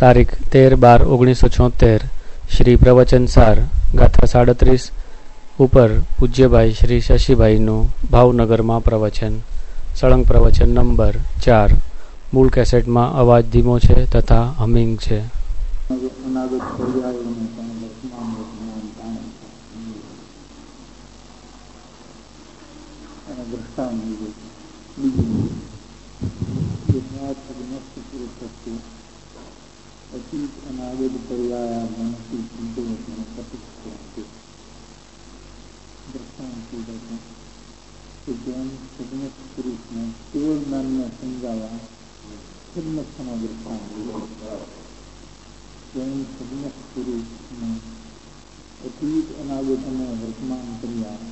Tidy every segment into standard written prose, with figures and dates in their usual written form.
તારીખ 13/12/1976 શ્રી પ્રવચન સાર ગાથા 37 ઉપર પૂજ્યભાઈ શ્રી શશીભાઈનું ભાવનગરમાં પ્રવચન. સળંગ પ્રવચન નંબર 4. મૂળ કેસેટમાં અવાજ ધીમો છે તથા હમિંગ છે. અતીત અનાગત પર્યાય માનસિક ચિંતન પ્રતિષ્ઠા દ્રષ્ટાંત કે જેમ સજ્ઞ પુરુષને કેવળ જ્ઞાનને સમજાવવા સન્મસ્થનો દ્રષ્ટાંત જેમ સજ્ઞ પુરુષને અતીત અનાગત અને વર્તમાન પર્યાય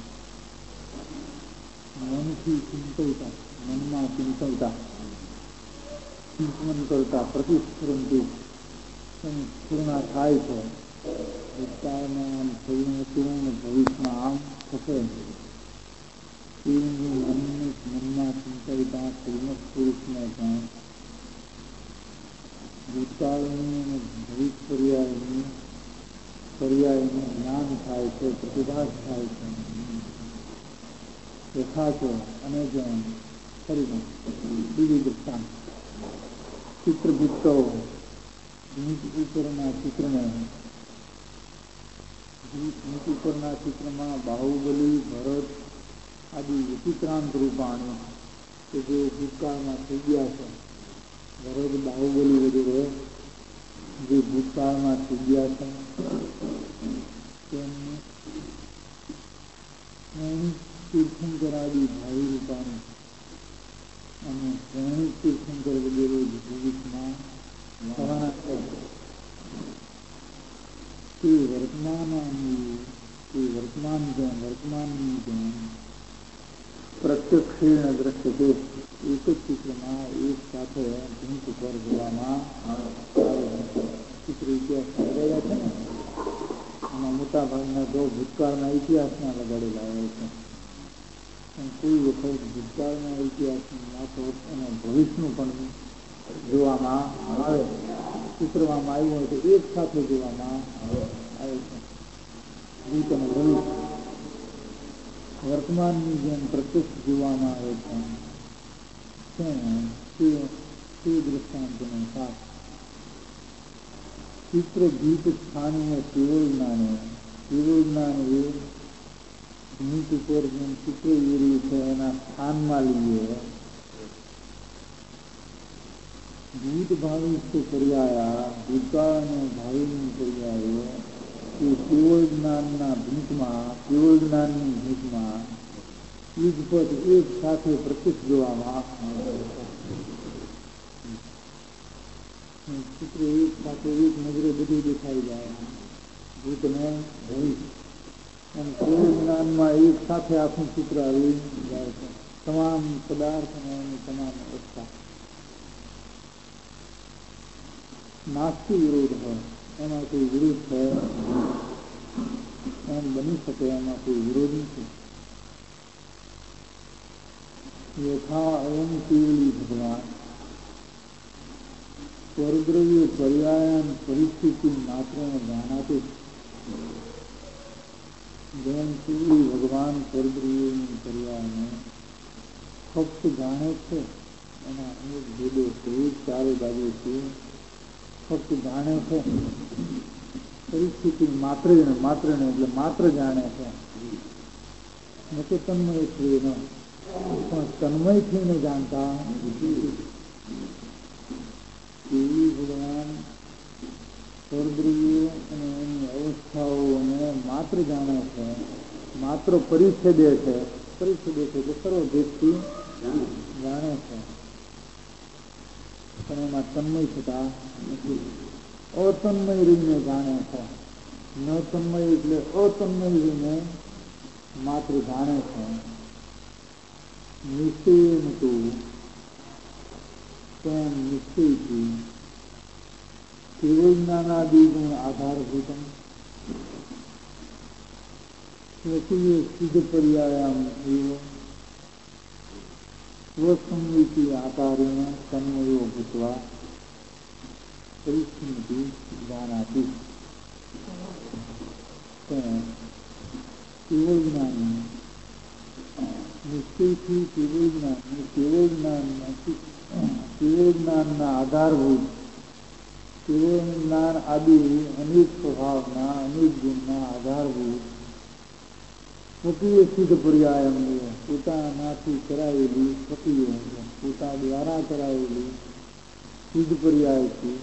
મનથી ચિંતવતા મનમાં ચિંતવતા ચિંતન કરતા પ્રતિસ્ફુરંતુ પૂર્ણ થાય છે. ભૂતકાળમાં આમ થયું હતું અને ભવિષ્યમાં આમ થશે મનમાં ચિંતવતા શ્રીમદ પુરુષને પણ ભૂતકાળની અને ભવિષ્ય પર્યાયનું જ્ઞાન થાય છે, પ્રતિભાસ થાય છે. યથાચો અને જેમ ફરીને બીજી દૃષ્ટાંત ચિત્રગુપ્તો ઉપરના ચિત્રમાં બાહુબલી ભરત આદિ વિચિત્રાંત રૂપાણી કે જે ભૂતકાળમાં થઈ ગયા છે. ભરત બાહુબલી વગેરે જે ભૂતકાળમાં થઈ ગયા છે તેમની તીર્થંકર આદિ ભાઈ રૂપાણી અને શ્રેણી તીર્થંકર વગેરે ભવિષ્યમાં વર્તમાનની જેમ પ્રત્યક્ષ દ્રશ્ય છે. એક જ ચિત્રમાં એક સાથે ભૂત ઉપર જોવામાં ચિત્ર ઇતિહાસ લગાડ્યા છે ને એમાં મોટા ભાગના તો ભૂતકાળના ઇતિહાસના લગાડેલા હોય છે. પણ કોઈ વખત ભૂતકાળના ઇતિહાસની વાતો અને ભવિષ્યનું પણ જોવામાં આવે, ચિત્રમાં આવ્યું હોય તો એક સાથે જોવામાં આવે છે. ભૂત અને ભવિષ્ય વર્તમાનની જેમ પ્રત્યક્ષ જોવામાં આવે છે. તે દ્રષ્ટાંતનો સાથ ચિત્ર ગીત સ્થાનીય કેવળ જ્ઞાન એ ભૂત ઉપર જેમ ચિત્ર ઉર્યું છે એના સ્થાનમાં લઈએ. ભૂત ભાવિષ્ય પર્યાયા ભૂતકાળ અને ભાવિની પર્યાયો એ કેવળ જ્ઞાનની ભૂતમાં યુગપદ એક સાથે પ્રત્યક્ષ જોવામાં આવે છે. ચિત્ર એક સાથે એક નજરે બધું દેખાઈ જાય ભૂતને ભવિષ્ય અને કેવળ જ્ઞાનમાં એક સાથે આખું ચિત્ર આવી જાય છે. તમામ પદાર્થ અને એની તમામ અવસ્થા નાસ્તિ વિરોધ હોય એમાં કોઈ વિરોધ છે એમ બની શકે, એમાં કોઈ વિરોધ નથી. યથા અયમ કેવલી ભગવાન પરદ્રવ્ય પર્યાયન પરિસ્થિતિ માત્ર જાણાતે જેમ કેવલી ભગવાન પરદ્રવ્યની પર્યાયને ફક્ત જાણે છે. એના અનેક ભેદો છે, ચારે બાજુથી ફક્ત જાણે છે. પરિસ્થિતિ માત્ર એટલે માત્ર જાણે છે. ન તો તન્મય થઈને પણ તન્મય થઈને જાણતા એવી ભગવાન પરદ્રવ્યો અને એની અવસ્થાઓને માત્ર જાણે છે. માત્ર પરિચ્છેદે છે કે સર્વભેદથી જાણે છે પણ એમાં તન્મય થતા નથી. અતન્મય રહીને જાણે છે. ન તન્મય એટલે અતન્મય રહીને માત્ર જાણે છે. નિશ્ચય તેમ નિશ્ચયથી કેવળ જ્ઞાનાદિગુણ આધારભૂતમ સ્વકીય સિદ્ધ પર્યાયામ સ્વસંવિતિ આકારેણ તન્મયો ભૂત્વા परिच्छिन्नति जानाति केवल ज्ञान निश्चयથી કેવળ જ્ઞાનના આધારભૂત કેવળ જ્ઞાન આદિ અનેક સ્વભાવના અનેક ગુણના આધારભૂત સ્વકીય સિદ્ધ પર્યાય અંગે પોતાનાથી કરાયેલી સ્વકીય પોતા દ્વારા કરાયેલી સિદ્ધ પર્યાયથી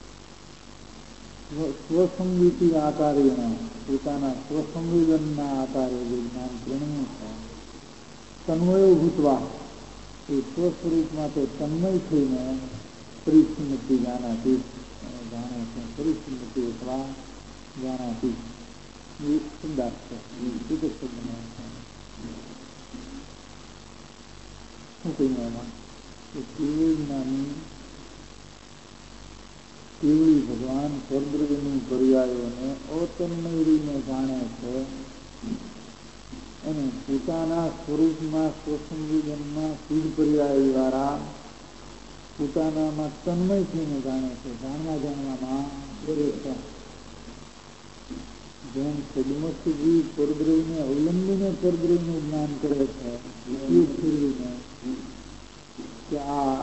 સ્વસંગીતિ આકારેણ પોતાના સ્વસંવેદનના આકારે જે જ્ઞાન પ્રેરણું છે તન્વયો ભૂતવા એ સ્વસ્વરૂપમાં તો તન્મય થઈને પરિચ્છિન્નતિ જાનાતી જાણે છે પરિચ્છિન્નતિ અથવા જાનાતી એ શબ્દાર્થ છે એક જ શબ્દનો શું કહીએ એમાં કે કેવળ જ્ઞાની કેવળી ભગવાન સ્વર્ગની પર્યાયોને અતન્મય રહીને જાણે છે અને પોતાના સ્વરૂપમાં સ્વસંવેદનમાં સિદ્ધ પર્યાય દ્વારા પોતાનામાં તન્મય થઈને જાણે છે જાણવામાં દરેક જેમ સદમસ્તજી પરદ્રવ્યને અવલંબીને પરદ્રવ્યનું જ્ઞાન કરે છે ઉપયોગ ફેરવીને કે આ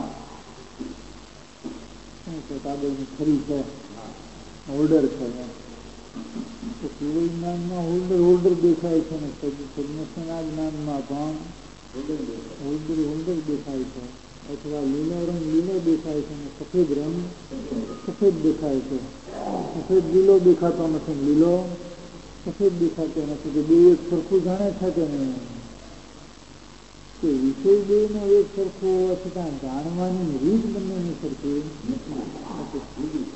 શું છે કાગળની ખરી છે હોલ્ડર છે તો કેવળ જ્ઞાનમાં હોલ્ડર દેખાય છે ને સદમસ્તના જ્ઞાનમાં પણ હોલ્ડર દેખાય છે અથવા લીલો રંગ લીલો દેખાય છે અને સફેદ રંગ સફેદ દેખાય છે સફેદ લીલો દેખાતો નથી લીલો સફેદ દેખાતો નથી કે બે એક સરખું જાણે છે કે નહીં કે વિષય બેનો એક સરખો હોવા છતાં જાણવાની રીત બંનેની સરખી નથી.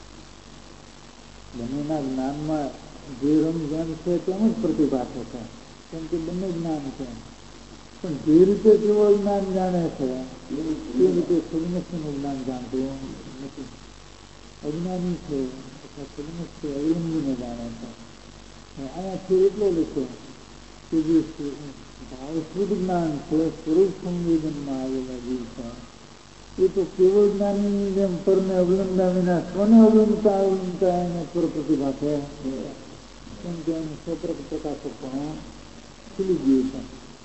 બંનેના જ્ઞાનમાં જે રંગ જેમ છે તેમ જ પ્રતિભાષે છે કેમ કે બંને જ્ઞાન છે પણ જે રીતે કેવળ જ્ઞાન જાણે છે તે રીતે સદમસ્તનું જ્ઞાન જાણતું નથી. અજ્ઞાની છે અથવા સદમસ્ત અવલંબીને જાણે છે. આનાથી એટલો લખો કે જે ભાવશુદ્ધ જ્ઞાન છે સ્વરૂપ સંવેદનમાં આવેલા જીવ છે એ તો કેવળ જ્ઞાનની જેમ પરને અવલંબતા વિના સ્વને અવલંબતા એને પર પ્રતિભા છે કેમ કે એનું સ્વપ્રક પ્રકાશક ખુલી ગયું છે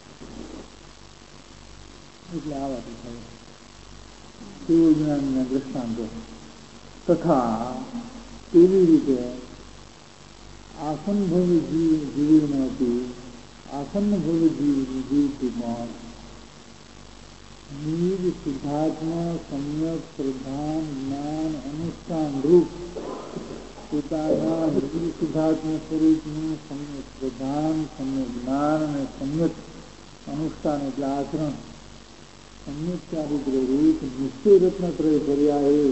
એટલે આવાથી થાય કેવળ જ્ઞાનના દ્રષ્ટાંતો તથા એવી રીતે આસનભવી જીવીમાંથી આસનભવી જીવથી પણ નિજ શુદ્ધાત્મા સમ્યક પ્રધાન જ્ઞાન અનુષ્ઠાન રૂપ પોતાના નિજ શુદ્ધાત્મા સ્વરૂપનું સમ્યક પ્રધાન સમ્યક જ્ઞાન અને સમ્યક અનુષ્ઠાન એટલે આચરણ સમ્યક ચારિત્ર રૂપ નિશ્ચય રત્નત્રય પર્યાય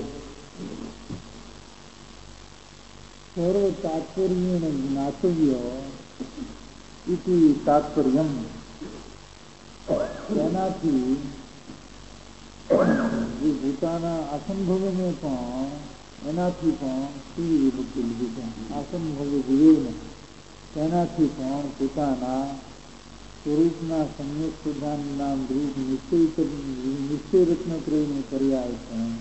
સર્વ તાત્પર્ય જ્ઞાતવ્ય ઇતિ તાત્પર્ય તેનાથી જે પોતાના આસનભવને પણ એનાથી પણ કેવી વિભક્તિ લીધી છે આસનભવ જીવેને તેનાથી પણ પોતાના સ્વરૂપના સમ્યક પ્રધાન નામ રૂપ નિશ્ચય રત્નત્રયનું પર્યાય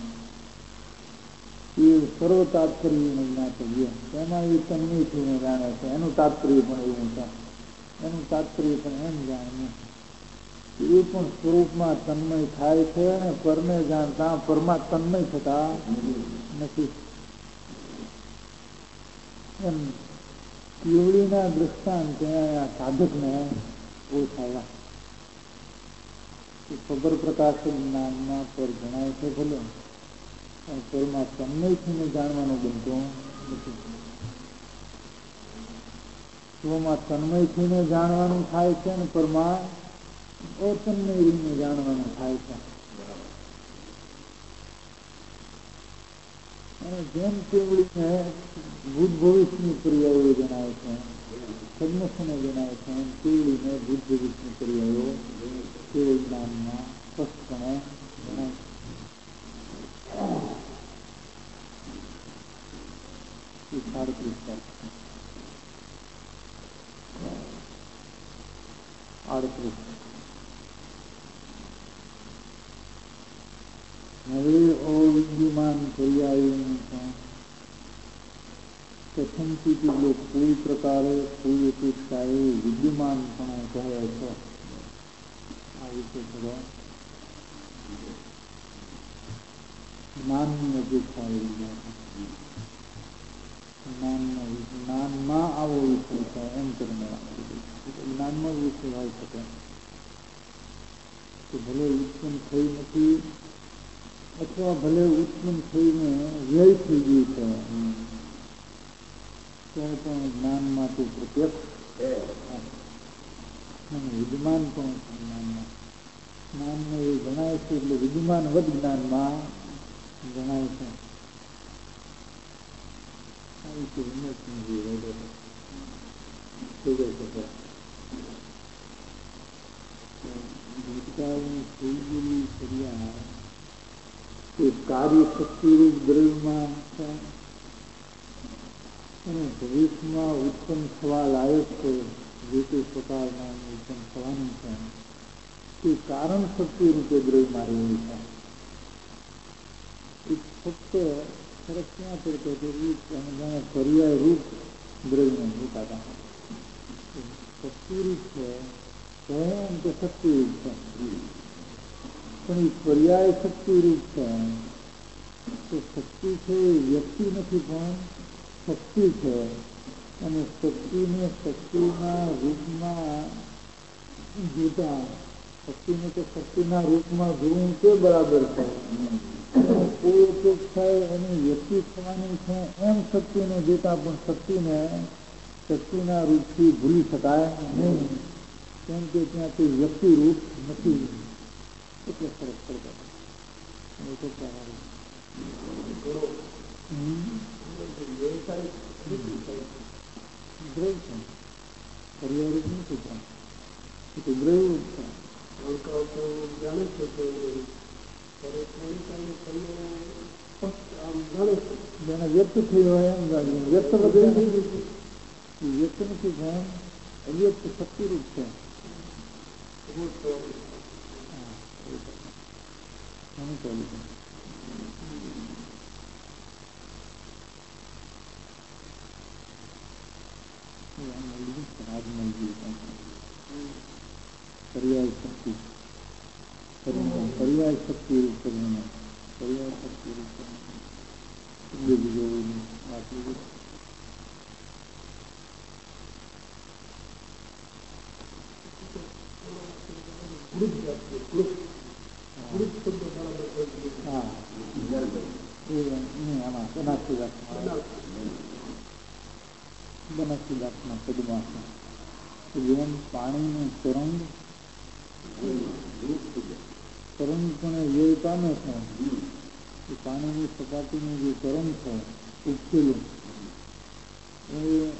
છે એ સર્વ તાત્પર્ય જ્ઞાતવ્ય તેમાં એ તન્મય થઈને જાણે છે એનું તાત્પર્ય પણ એવું છે એનું તાત્પર્ય પણ એમ જાણવું એ પણ સ્વરૂપમાં તન્મય થાય છે અને પરને જાણતા પરમાં તન્મય થતા નથી. એમ કેવળીના દ્રષ્ટાંત સાધકને ઓળખાયા ખબર પ્રકાશ જ્ઞાનમાં પર જણાય છે ભલે પણ પરમાં તન્મયથીને જાણવાનું બનતું નથી. સ્વમાં તન્મયથીને જાણવાનું થાય છે અને પરમાં અતન્મય રહીને જાણવાનું થાય છે. અને જેમ કેવળીને ભૂત ભવિષ્યની ક્રિયાઓ જણાય છે સદમસ્તને જણાય છે એમ કેવળીને ભૂત ભવિષ્યની ક્રિયાઓ કેવળ જ્ઞાનમાં સ્પષ્ટપણે જણાય છે. 38 હવે અવિદ્યમાન પર્યાયોનું પણ કથનથી જો કોઈ પ્રકારે કોઈ અપેક્ષાએ વિદ્યમાન પણ કહે છે આ રીતે થોડો જ્ઞાનની અપેક્ષા એવી જાય જ્ઞાનમાં આવો વિષય છે એમ કરીને જ્ઞાનમાં જ વિષય હોય શકે કે ભલે ઉત્પન્ન થઈ નથી અથવા ભલે ઉત્પન્ન થઈને વ્યય થઈ ગયું છે તો પણ જ્ઞાનમાં તે પ્રત્યક્ષ વિદ્યમાન પણ છે જ્ઞાનમાં એ જણાય છે એટલે વિદ્યમાન વદ જ્ઞાનમાં જણાય છે આવી રીતે હિંમત સમજી ભૂતકાળની થઈ ગયેલી ક્રિયા એ કાર્ય શક્તિરૂપ દ્રવ્યમાં છે અને ભવિષ્યમાં ઉત્પન્ન થવા લાયક છે જે તે પ્રકારના ઉત્પન્ન થવાનું છે તે કારણ શક્તિ રૂપે દ્રવ્યમાં રહેલી છે એ ફક્ત ફરક ક્યાં પડતો હતો જાણે પર્યાય રૂપ દ્રવ્યને જોતા શક્તિરૂપ છે એમ તો શક્તિરૂપ છે પણ એ પર્યાય શક્તિરૂપ છે તો શક્તિ છે એ વ્યક્તિ નથી પણ શક્તિ છે અને શક્તિને શક્તિના રૂપમાં જોતા શક્તિને તો શક્તિના રૂપમાં જોવું તે બરાબર છે કોઈ અપેક્ષાએ એની વ્યક્તિ થવાની છે એમ શક્તિને જોતા પણ શક્તિને શક્તિના રૂપથી ભૂલી શકાય નહીં કેમ કે ત્યાં તે વ્યક્તિ રૂપ નથી એટલે ફરક પડતો દ્રવ છે પર્યારૂપ નથી પણ એ તો દ્રવ છે જાણે છે જેને વ્યક્ત થઈ હોય એમ જાણીએ વ્યક્ત બધે વ્યક્ત નથી પણ અવ્યક્ત શક્તિરૂપ છે પર્યાય શક્તિ પર્યાય શક્તિ રૂપ કરીને પર્યાય શક્તિ રૂપ બીજું આટલું બનાસકાંઠાના પદમાં જેમ પાણીનું તરંગ પણ વ્યય પામે છે એ પાણીની સપાટીનું જે તરંગ છે ઉપકેલું એ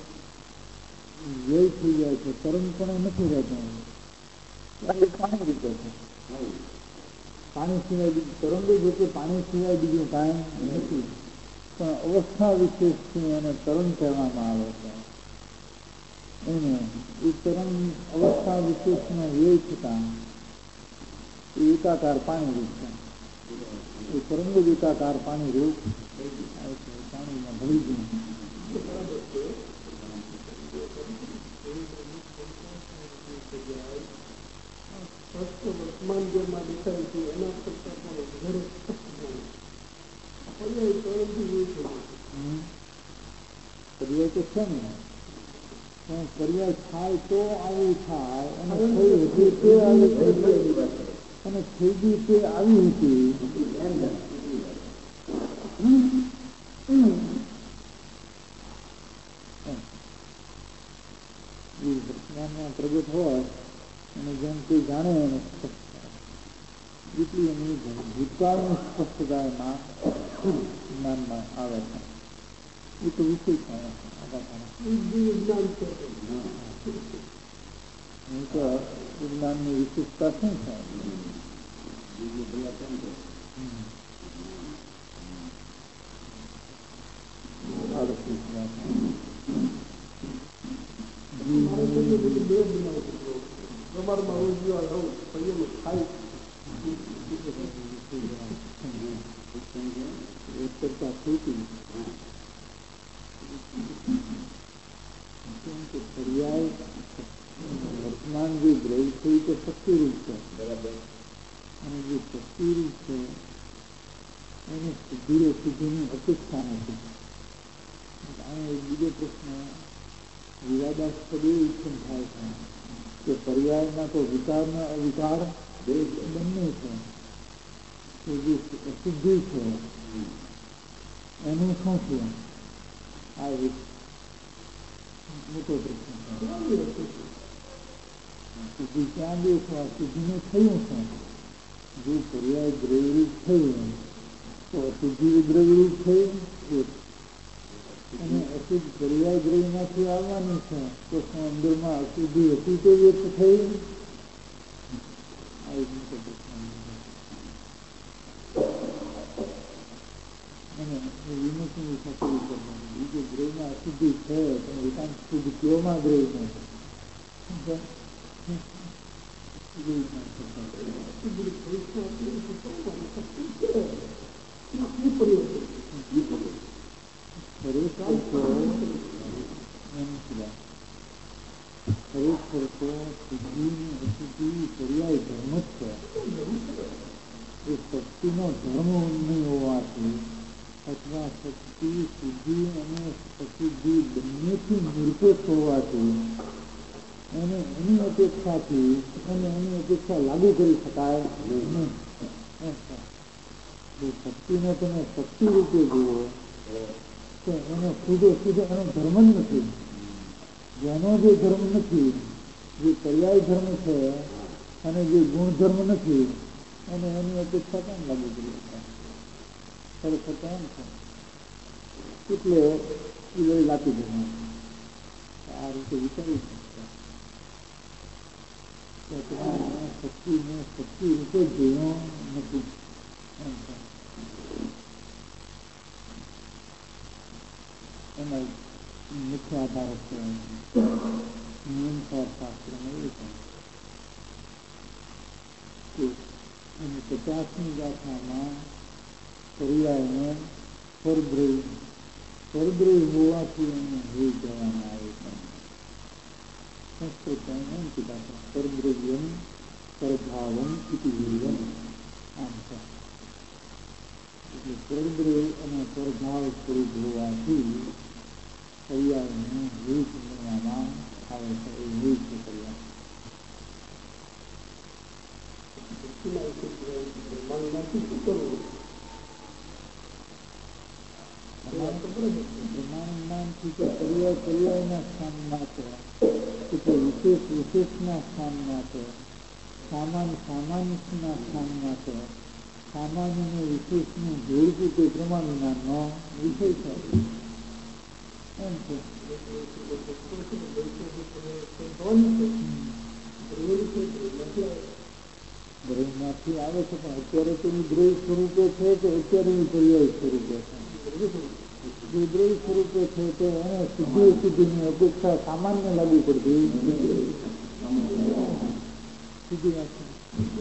વ્યય થઈ જાય છે તરંગ પણ નથી રહેતું પાણી રીતે છે પાણી સિવાય બીજું તરંગ જ છે પાણી સિવાય બીજું કાંઈ નથી પણ અવસ્થા વિશેષથી એને તરંગ કહેવામાં આવે છે એને એ તરંગ અવસ્થા વિશેષનો વ્યય થતાં એ એકાકાર પાણી રૂપ છે એ તરંગ જ એકાકાર પાણી રૂપ પાણીમાં ભળી ગયું વર્તમાન જેમાં દેખાય છે એના કરતા પણ વધારે પર્યાય તો છે ને પણ પર્યાય થાય તો આવું થાય અને થઈ હતી તે આવી અને થઈ ગઈ તે આવી હતી વર્તમાનમાં પ્રગટ હોય અને જેમ કોઈ જાણે એને જેટલી એની ભૂતકાળની સ્પષ્ટતા એમાં જ્ઞાનમાં આવે છે એ તો વિષય થાય વિજ્ઞાનની વિશેષતા શું થાય કરતા એ તો શક્તિરૂપ છે બરાબર. અને જે શક્તિરૂપ છે એને સિદ્ધિની અપેક્ષા નથી. એક બીજો પ્રશ્ન વિવાદાસ્પદ એ ઉત્પન્ન થાય છે કે પર્યાયમાં તો વિકારના અવિકાર બંને છે. તો જે અસિદ્ધિ છે એનું શું છે? આ એક મોટો પ્રશ્ન છે. સિદ્ધિ ક્યાં દેખવા? સિદ્ધિનું થયું છે. જો પર્યાય દ્રવ્યરૂપ થયું તો અસિદ્ધિ દ્રવ્યરૂપ થયું, અને અશુદ્ધ પર્યાય દ્રવ્યમાંથી આવવાનું છે તો અંદરમાં અશુદ્ધિ હતી તો વ્યક્ત થઈ. આ એક મોટો પ્રશ્ન. અને વિમોચન કરવું કરવાનું. બીજું દ્રવ્યમાં અશુદ્ધિ છે પણ એકાંત શુદ્ધ કયોમાં દ્રવ્ય નથી. ખરેખર તો સિદ્ધિની અશુદ્ધિ પર્યાય ધર્મ જ છે. એ શક્તિનો ધર્મ નહીં હોવાથી અથવા શક્તિ સિદ્ધિ અને અશુદ્ધિ બંનેથી નિરપેક્ષ હોવાથી એની અપેક્ષાથી અને એની અપેક્ષા લાગુ કરી શકાય નહીં. શક્તિને તમે શક્તિ રૂપે જુઓ તો એનો સીધો એનો ધર્મ જ નથી. જેનો જે ધર્મ નથી, જે પર્યાય ધર્મ છે અને જે ગુણધર્મ નથી, અને એની અપેક્ષા કેમ લાગુ કરી શકાય? ખરેખર તો એમ છે. એટલે એ લઈ લાપી દેવું. આ રીતે વિચારી શકતા શક્તિને શક્તિ રૂપે જોયો નથી. એમાં મુખ્ય આધાર છે નિયમસાર શાસ્ત્રમાં એવું છે કે એની 50મી ગાથામાં પર્યાયને પરદ્રવ્ય હોવાથી એને હોઈ જવામાં આવે છે. સંસ્કૃતમાં એમ કીધા પરદ્રવ્યમ પરભાવમ ઇતિ વીર્યમ. આમ છે. એટલે પરદ્રવ્ય અને પરભાવ સ્વરૂપ હોવાથી પર્યાયને હોઈ ગણવામાં આવે છે. એ હોય છે પર્યાય. પ્રમાણમાંથી તો પર્યાયના સ્થાનમાં છે, વિશેષના સ્થાનમાં છે, સામાન્યના સ્થાનમાં છે. સામાન્ય અને વિશેષનું જોડવું તે પ્રમાણ વિનાનો વિષય છે. એમ છે. દ્રવ્યમાંથી આવે છે પણ અત્યારે તેની દ્રવ્ય સ્વરૂપે છે કે અત્યારે પર્યાય સ્વરૂપે છે? જે દ્રવ્ય સ્વરૂપે છે તો એને સિદ્ધિની અપેક્ષા સામાન્ય લાગુ પડતી સીધી વાત છે.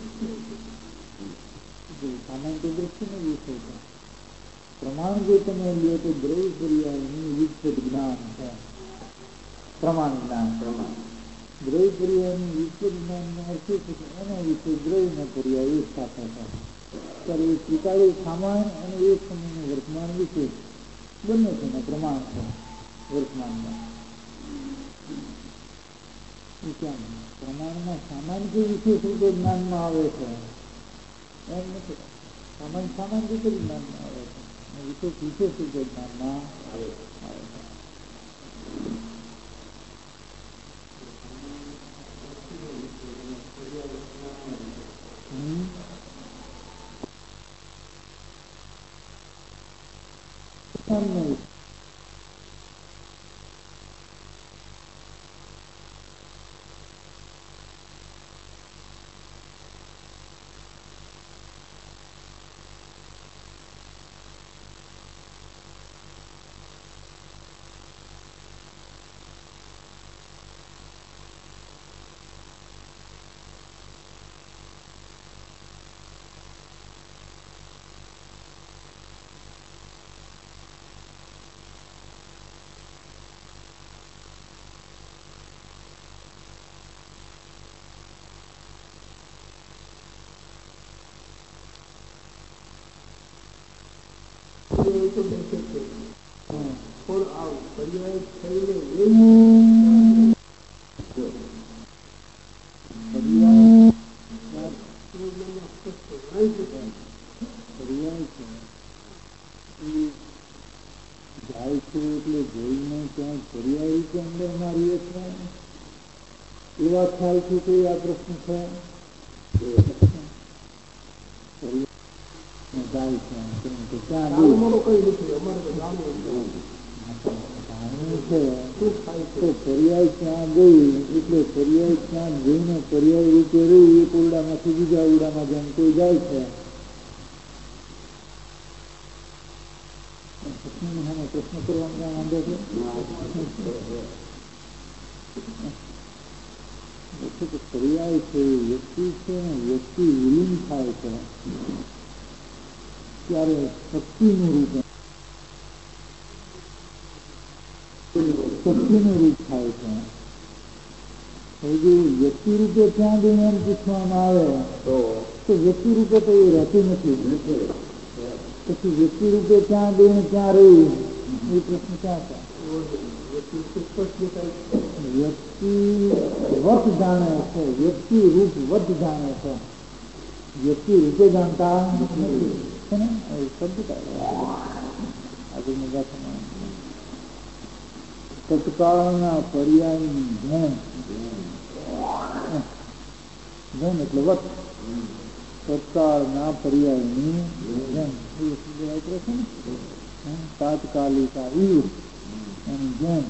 સામાન્ય દ્રષ્ટિનો વિષય છે. પ્રમાણ જો તમે લો તો દ્રવ્ય પર્યાયની વિકસિત જ્ઞાન છે. પ્રમાણ જ્ઞાન દ્રવ્ય પર્યાયની વિકસિત જ્ઞાનનો અર્થ છે કે એના વિશે દ્રવ્યનો પર્યાય એક સાથે છે. ત્યારે એ સ્વીકાર્યું સામાન્ય અને એક સમયનું વર્તમાન વિશેષ બંને છે ને પ્રમાણ છે વર્તમાનમાં. પ્રમાણમાં સામાન્ય જે વિશેષ રીતે જ્ઞાનમાં આવે છે એમ નથી. સામાન્ય રીતે જ્ઞાનમાં આવે છે અને વિશેષ રીતે જ્ઞાનમાં આવે છે. જાય છે એટલે જોઈને ક્યાંય પર્યાય કે અંદર મારીએ છે એવા ખ્યાલ છે કે આ પ્રશ્ન છે. જાય છે ક્યાં છે પર્યાય ક્યાં ગઈ એટલે પર્યાય ક્યાં જઈને પર્યાય રીતે રહી એક ઓરડામાંથી બીજા ઓરડામાં જેમ કોઈ જાય છે. પ્રશ્ન કરવાનો ક્યાં વાંધો છે? પર્યાય છે વ્યક્તિ છે ને વ્યક્તિ વિલીન થાય છે ત્યારે શક્તિનું રૂપ થાય છે. જો વ્યક્તિ રૂપે ત્યાં જઈને એમ પૂછવામાં આવે તો વ્યક્તિ રૂપે તો એ રહેતું નથી. પછી વ્યક્તિ રૂપે ત્યાં જઈને ત્યાં રહી એ પ્રશ્ન ક્યાં છે? વ્યક્તિ વત જાણે છે, વ્યક્તિ રૂપ વત જાણે છે, વ્યક્તિ રૂપે જાણતા નથી. તત્કાળના પર્યાયની જેમ એટલે વત તત્કાળના પર્યાયની જેમ તાત્કાલિકા એની જેમ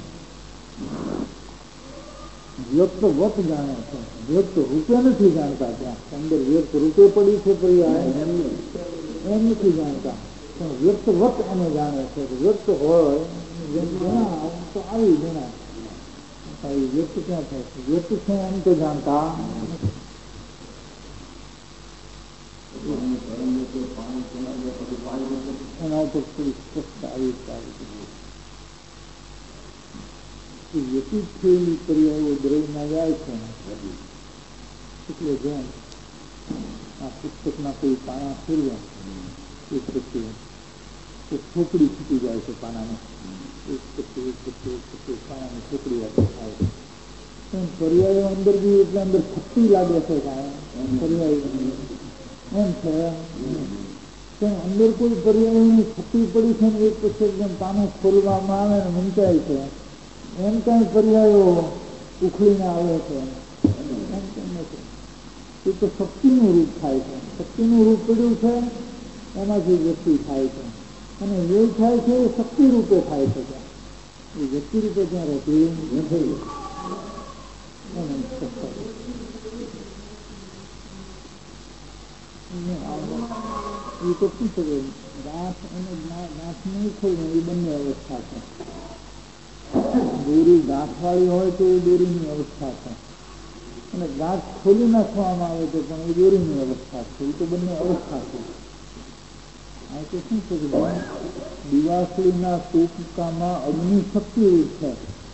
વ્યક્ત વત જાણે છે, વ્યક્ત રૂપે નથી જાણતા. ત્યાં અંદર વ્યક્ત રૂપે પડી છે પર્યાય એમ નથી જાણતા, પણ વ્યક્ત વત એને જાણે છે. વ્યક્ત હોય જેમ જણાવ તો આવી જણાય. વ્યક્ત ક્યાં થાય છે? વ્યક્ત છે એમ તો જાણતા એના ઉપર થોડી સ્પષ્ટતા આવી વ્યતીત થયેલી પર્યાયો દ્રવ્યમાં જાય છે. એટલે જેમ આ પુસ્તકના કોઈ પાના ફેરવ્યા એક પછી છોકડી છૂટી જાય છે પાનાની, એક પછી પાનાની છોકડી થાય છે. એમ પર્યાયો અંદર બી એટલે અંદર શક્તિ લાગે છે કાંઈ પર્યાય એમ છે. પણ અંદર કોઈ પર્યાયોની શક્તિ પડી છે ને એક પછી એકદમ પાનું ખોલવામાં આવે ને મૂંચાય છે એમ કઈ પર્યાયો ઉખડીને આવે છે એમ કઈ નથી. એ તો શક્તિનું રૂપ થાય છે. શક્તિનું રૂપ પડ્યું છે એમાંથી વ્યક્તિ થાય છે અને એ થાય છે એ શક્તિ રૂપે થાય છે. એ વ્યક્તિ રૂપે ત્યાં રહેતી નથી. એ તો શું છે ગાંઠ અને ગાંઠ નહીં ખોલવું એ બંને અવસ્થા છે. દોરી ગાંઠવાળી હોય તો એ દોરીની અવસ્થા છે અને ગાંઠ ખોલી નાખવામાં આવે તો પણ એ દોરીની અવસ્થા છે. એ તો બંને અવસ્થા છે. આ તો શું છે કે દિવાસળીના ટૂંકામાં અગ્નિ શક્તિરૂપ છે.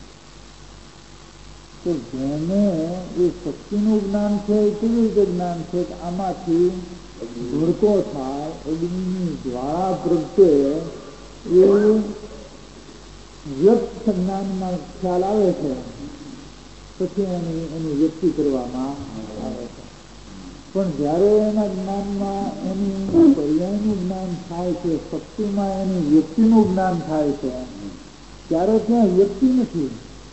તો જેને એ શક્તિનું જ્ઞાન છે એ કેવી રીતે જ્ઞાન છે કે આમાંથી ભડકો થાય અગ્નિની જ્વાળા પ્રગટે એવું વ્યક્ત જ્ઞાનમાં ખ્યાલ આવે છે. પછી એની વ્યક્તિ કરવામાં આવે છે. પણ જ્યારે એના જ્ઞાનમાં એની પર્યાયનું જ્ઞાન થાય છે, શક્તિમાં એની વ્યક્તિનું જ્ઞાન થાય છે ત્યારે ત્યાં વ્યક્તિ નથી.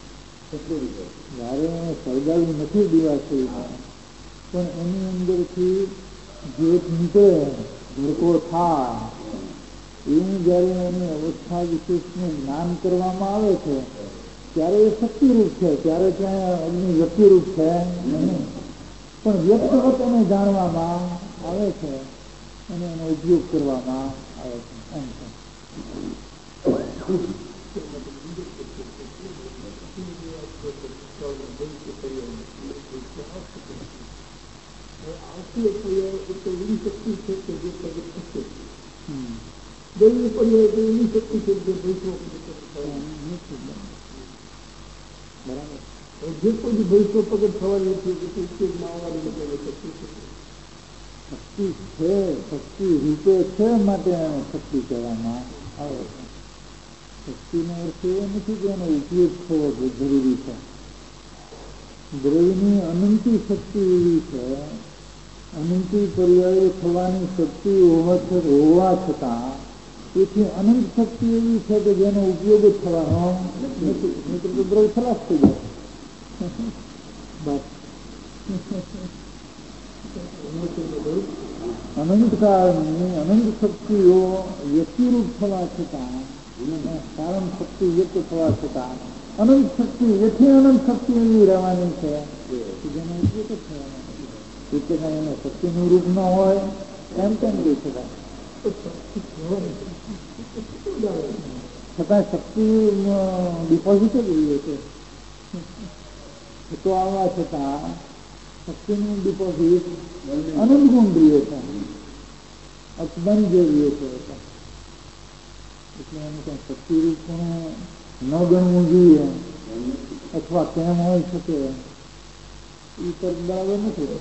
જયારે સળગાવી નથી દિવાસળીમાં પણ એની અંદરથી જ્યોત નીકળે ભડકો થાય એવું જયારે એની અવસ્થા વિશેષનું જ્ઞાન કરવામાં આવે છે ત્યારે એ શક્તિરૂપ છે. ત્યારે ત્યાં અગ્નિ વ્યક્તિરૂપ છે નહીં, પણ વ્યક્તવત એને જાણવામાં આવે છે અને એનો ઉપયોગ કરવામાં આવે છે. એમ છે. જે કોઈ ભવિષ્ય પગત થવાની શક્તિ છે, શક્તિ રૂપે છે માટે શક્તિ કહેવામાં આવે છે. શક્તિનો અર્થ એવો નથી કે એનો ઉપયોગ થવો જરૂરી છે. દ્રવ્યની અનંતી શક્તિ એવી છે, અનંતી પર્યાયો થવાની શક્તિ હોવા છતાં તેથી અનંત શક્તિ એવી છે કે જેનો ઉપયોગ જ થવાનો નથી. મિત્ર તો દ્રવ્ય ખલાસ થઈ જાય. અનંત કાળની અનંત શક્તિઓ વ્યક્તિરૂપ થવા છતાં, કારણ શક્તિ વ્યક્ત થવા છતાં અનંત શક્તિ એથી અનંત શક્તિ એવી રહેવાની છે જેનો ઉપયોગ જ થવાનો નથી. એટલે કાંઈ એને શક્તિનું રૂપ ન હોય એમ કેમ કહી શકાય? છતાં શક્તિ ડિપોઝિટ જ એવી છે. તો આવવા છતાં શક્તિનું ડિપોઝિટ અનંત ગુણ રહીએ છે, અકબંધ જેવીએ છે. એટલે એને કંઈ શક્તિરૂપ ન ગણવું જોઈએ અથવા કેમ હોઈ શકે એ તર્ક બરાબર નથી.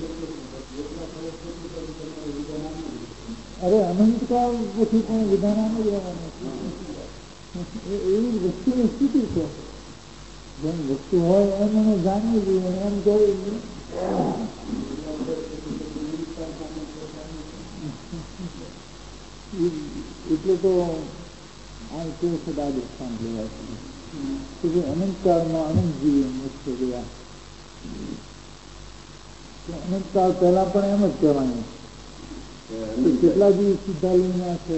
અરે અનંતકાળ પછી પણ વિધાન જ રહેવાનું છે. એવી વસ્તુની સ્થિતિ છે. જેમ વસ્તુ હોય એમ એને જાણવી જોઈએ, એમ કહેવું. એટલે તો આ કેવું છે દ્રષ્ટાંત લેવાય છે કે અનંતકાળમાં અનંત જીવી મુક્ત ગયા. અનંતકાળ પહેલા પણ એમ જ કહેવાનું કેટલા જીવ સિદ્ધાલયમાં છે.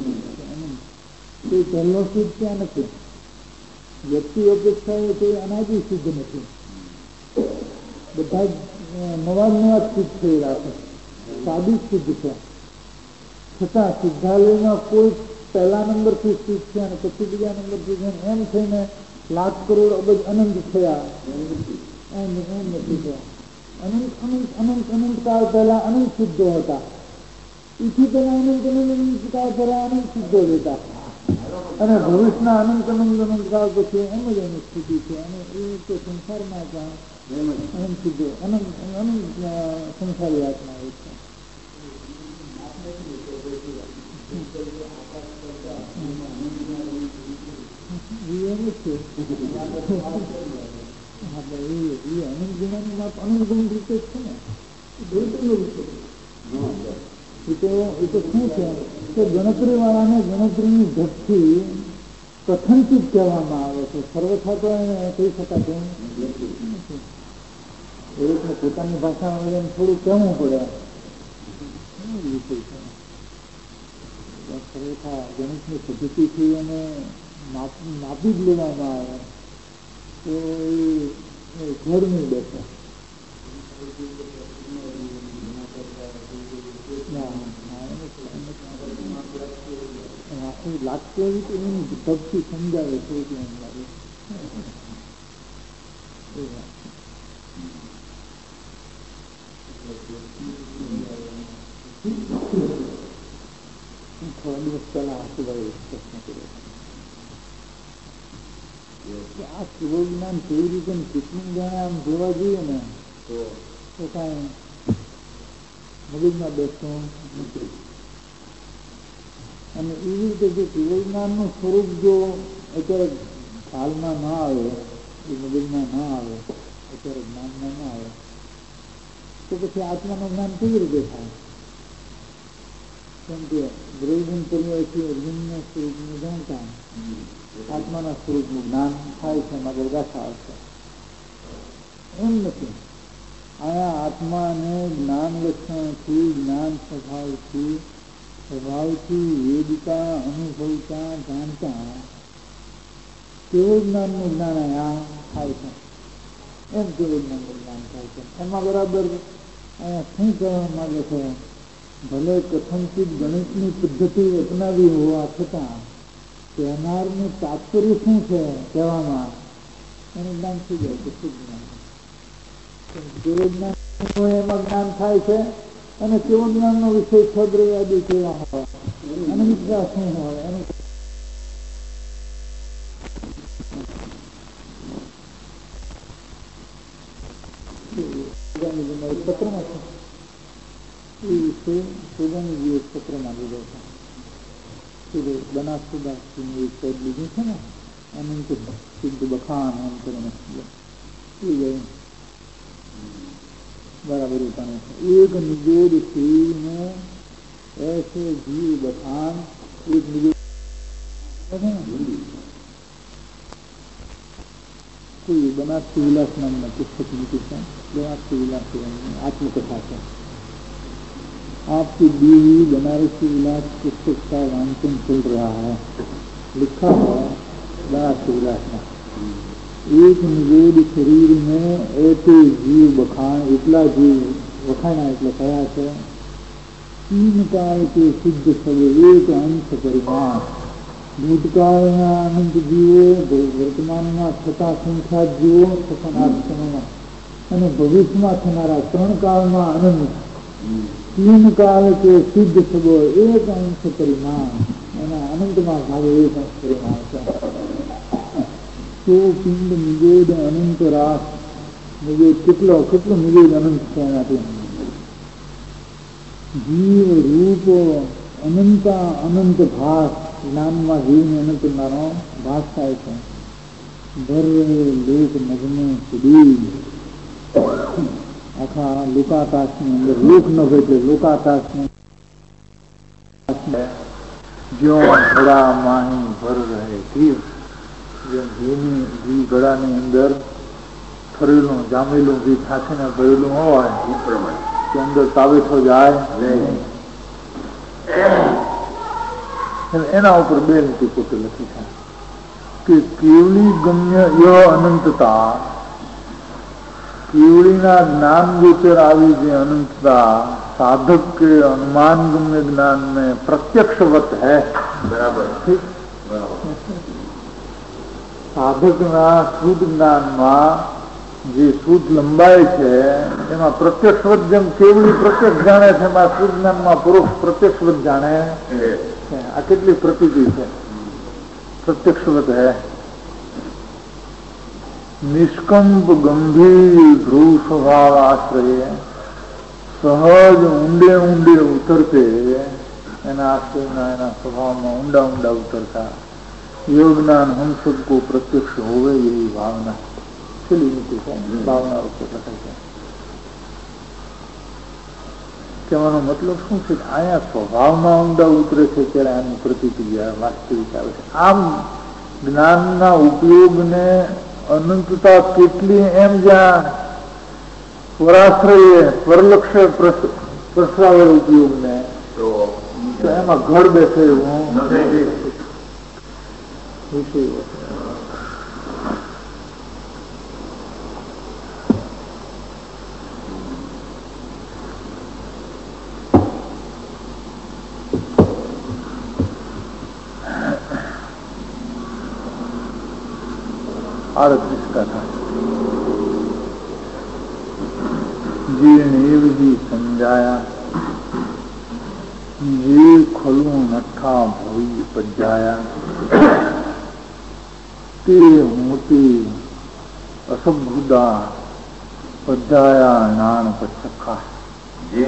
કોઈ પહેલો સિદ્ધ ત્યાં નથી. વ્યક્તિ અપેક્ષા એ કોઈ અનાદિ સિદ્ધ નથી. બધા જ નવા સિદ્ધ થયેલા છે, સાદું સિદ્ધ છે. છતાં સિદ્ધાલયમાં કોઈ પહેલા નંબરથી સિદ્ધ છે અને પછી બીજા નંબરથી છે એમ થઈને લાખ કરોડ અબજ અનંત થયા એમ નથી થયા. અનંત અનંત અનંત અનંત કાળ પહેલા અનંત સિદ્ધો હતા. એથી પહેલા અનંત કાળ પહેલા અનંત સિદ્ધો લેતા અને ભવિષ્યના અનંત કાળ પછી એમ જ એની સ્થિતિ છે. અને એ રીતે સંસારમાં પણ અનંત સિદ્ધો અનંત સંસારી આત્મા હોય છે. અનંત ગુણાની વાત અનંત ગુણ રીતે જ છે ને. એ તો શું છે કે ગણતરી વાળાને ગણતરીની ઝડપથી કથનથી જ કહેવામાં આવે છે. સર્વથા તો એને કહી શકાતું નથી. એ રીતને પોતાની ભાષામાં એને થોડું કહેવું પડે. સર્વથા ગણિતની પદ્ધતિથી એને માપી જ લેવામાં આવે તો એ ઘર નહીં બેસે. લાગતું એવી તો એની ઝડપથી સમજાવે છે એટલે એમ લાગે. થોડા દિવસ પહેલા આશુભાઈ પ્રશ્ન કર્યો કે આ શિવ જ્ઞાન કેવી રીતે કેટલું જાણે આમ જોવા જોઈએ ને તો કાંઈ મગજમાં બેસતું નથી. અને એવી રીતે જો શિવજ્ઞાનનું સ્વરૂપ જો અત્યારે ખ્યાલમાં ના આવે, એ મગજમાં ના આવે, અત્યારે જ્ઞાનમાં ના આવે તો પછી આત્માનું જ્ઞાન કેવી રીતે થાય? કેમ કે દ્રવ્યગુણ પર્યાયથી અર્જુનના સ્વરૂપનું જાણતા આત્માના સ્વરૂપનું જ્ઞાન થાય છે. એમાં ગરગાથા આવશે એમ નથી. આયા આત્માને જ્ઞાન લક્ષણથી, જ્ઞાન સ્વભાવથી વેદતા અનુભવતા જાણતા કેવું જ્ઞાનનું જ્ઞાન અહીંયા થાય છે. એમ કેવું જ્ઞાનનું જ્ઞાન થાય છે. એમાં બરાબર અહીંયા શું કહેવા માંગે છે? ભલે કથનથી ગણિતની પદ્ધતિ અપનાવી હોવા છતાં કહેનારનું તાત્પર્ય શું છે કહેવામાં એનું જ્ઞાન થઈ જાય છે. શું જ્ઞાન કેવું જ્ઞાન એમાં જ્ઞાન થાય છે. અને કેવો જ્ઞાનનો વિષય છદ્રવાદી કેવા હોય અને મિત્રા શું હોય એનું પત્રમાં છે. એ વિષય સોદાનીજીએ પત્રમાં લીધો છે. બનાસકાંઠાની એક પદ લીધું છે ને, અનંત સિદ્ધ બખાન એમ કરીને એ ગયું बराबर उठाने एक निजोद शरीर में ऐसे जीव बखान एक निजोद कोई बनारसी विलास नाम में पुस्तक लिखी है, बनारसी विलास आत्मकथा है। आपकी बीवी बनारसी विलास पुस्तक का वांचन चल रहा है, लिखा है बनारसी विलास में एक निगोद शरीर में ऐसे जीव बखान એટલા જીવ વખાણા એટલે કયા છે तीन काल के सिद्ध सब एक अंश परिमाण भूतकाळના અનંત જીવો વર્તમાનમાં થતા સંખ્યા જીવો થનાર સમયમાં અને ભવિષ્યમાં થનારા ત્રણ કાળમાં અનંત तीन काल के सिद्ध सब एक अंश परिमाण એના અનંતમાં ભાવે એક અંશ પરિમાણ છે। तो पिंड निगोद अनंत रास निगोद કેટલો નિગોદ અનંત છે એનાથી જીવ રૂપ અનંતા અનંત ભાસ જ્ઞાનમાં જીવને અનંત નાનો ભાસ થાય છે। ભર લોક નભને સુધી આખા લોકાકાશની અંદર લોક નભ એટલે લોકાકાશની જ્યો ઘડા માહી ભર રહે જીવ ઘી ગળાની અંદર ફરેલું જામેલું ઘી છાંચીને ભરેલું હોય કે અંદર તાવેઠો જાય એના ઉપર બે નીતિ પોતે લખી છે કે કેવલી ગમ્ય ય અનંતતા કેવલીના જ્ઞાન ગોચર આવી જે અનંતતા साधक के अनुमान गम्य ज्ञान में प्रत्यक्षवत है। बराबर ठीक સાધકના શુદ્ધ જ્ઞાનમાં જે શુદ્ધ લંબાઈ છે એમાં પ્રત્યક્ષવત જેમ કેવલી પ્રત્યક્ષ જાણે છે એમાં શુદ્ધ જ્ઞાનમાં પરોક્ષ પ્રત્યક્ષવત જાણે છે। આ કેટલી પ્રતીતિ છે પ્રત્યક્ષવત હે। નિષ્કંપ ગંભીર ધ્રુવ સ્વભાવ આશ્રય સહજ ઊંડે ઊંડે ઉતરતે એના આશ્રયના એના સ્વભાવમાં ઊંડા ઊંડા ઉતરતા योग ज्ञान हम सबको प्रत्यक्ष होवे यही भावना चली नीति है भावना कहेવાનો મતલબ શું છે આયા સ્વભાવમાં ઊંડા ઉતરે છે ત્યારે આની પ્રતિક્રિયા વાસ્તવિક આવે છે। આમ જ્ઞાનના ઉપયોગને અનંતતા કેટલી એમ જ્યાં પરાશ્રય પરલક્ષ્ય પ્રસરાવેલ ઉપયોગને તો એમાં ઘર બેસે એવું વિષય आरतीस का था जीर्ण ही समझाया जी खलू नठा भोई पजाया ते मोती असभुदा पजाया नान पचखा जे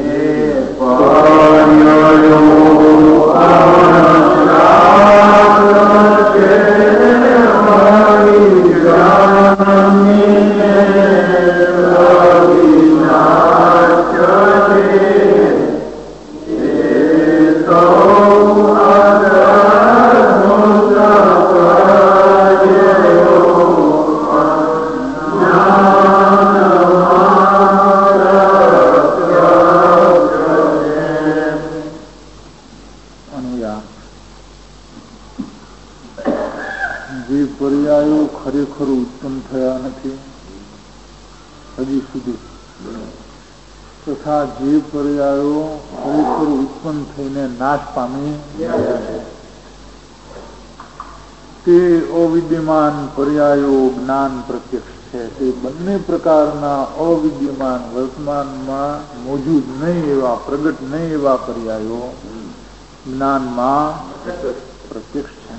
તથા જે પર્યાયો ખરેખર ઉત્પન્ન થઈને નાશ પામી તે અવિદ્યમાન પર્યાયો જ્ઞાન પ્રત્યક્ષ છે। તે બંને પ્રકારના અવિદ્યમાન વર્તમાનમાં મોજૂદ નહીં એવા પ્રગટ નહીં એવા પર્યાયો જ્ઞાનમાં પ્રત્યક્ષ છે।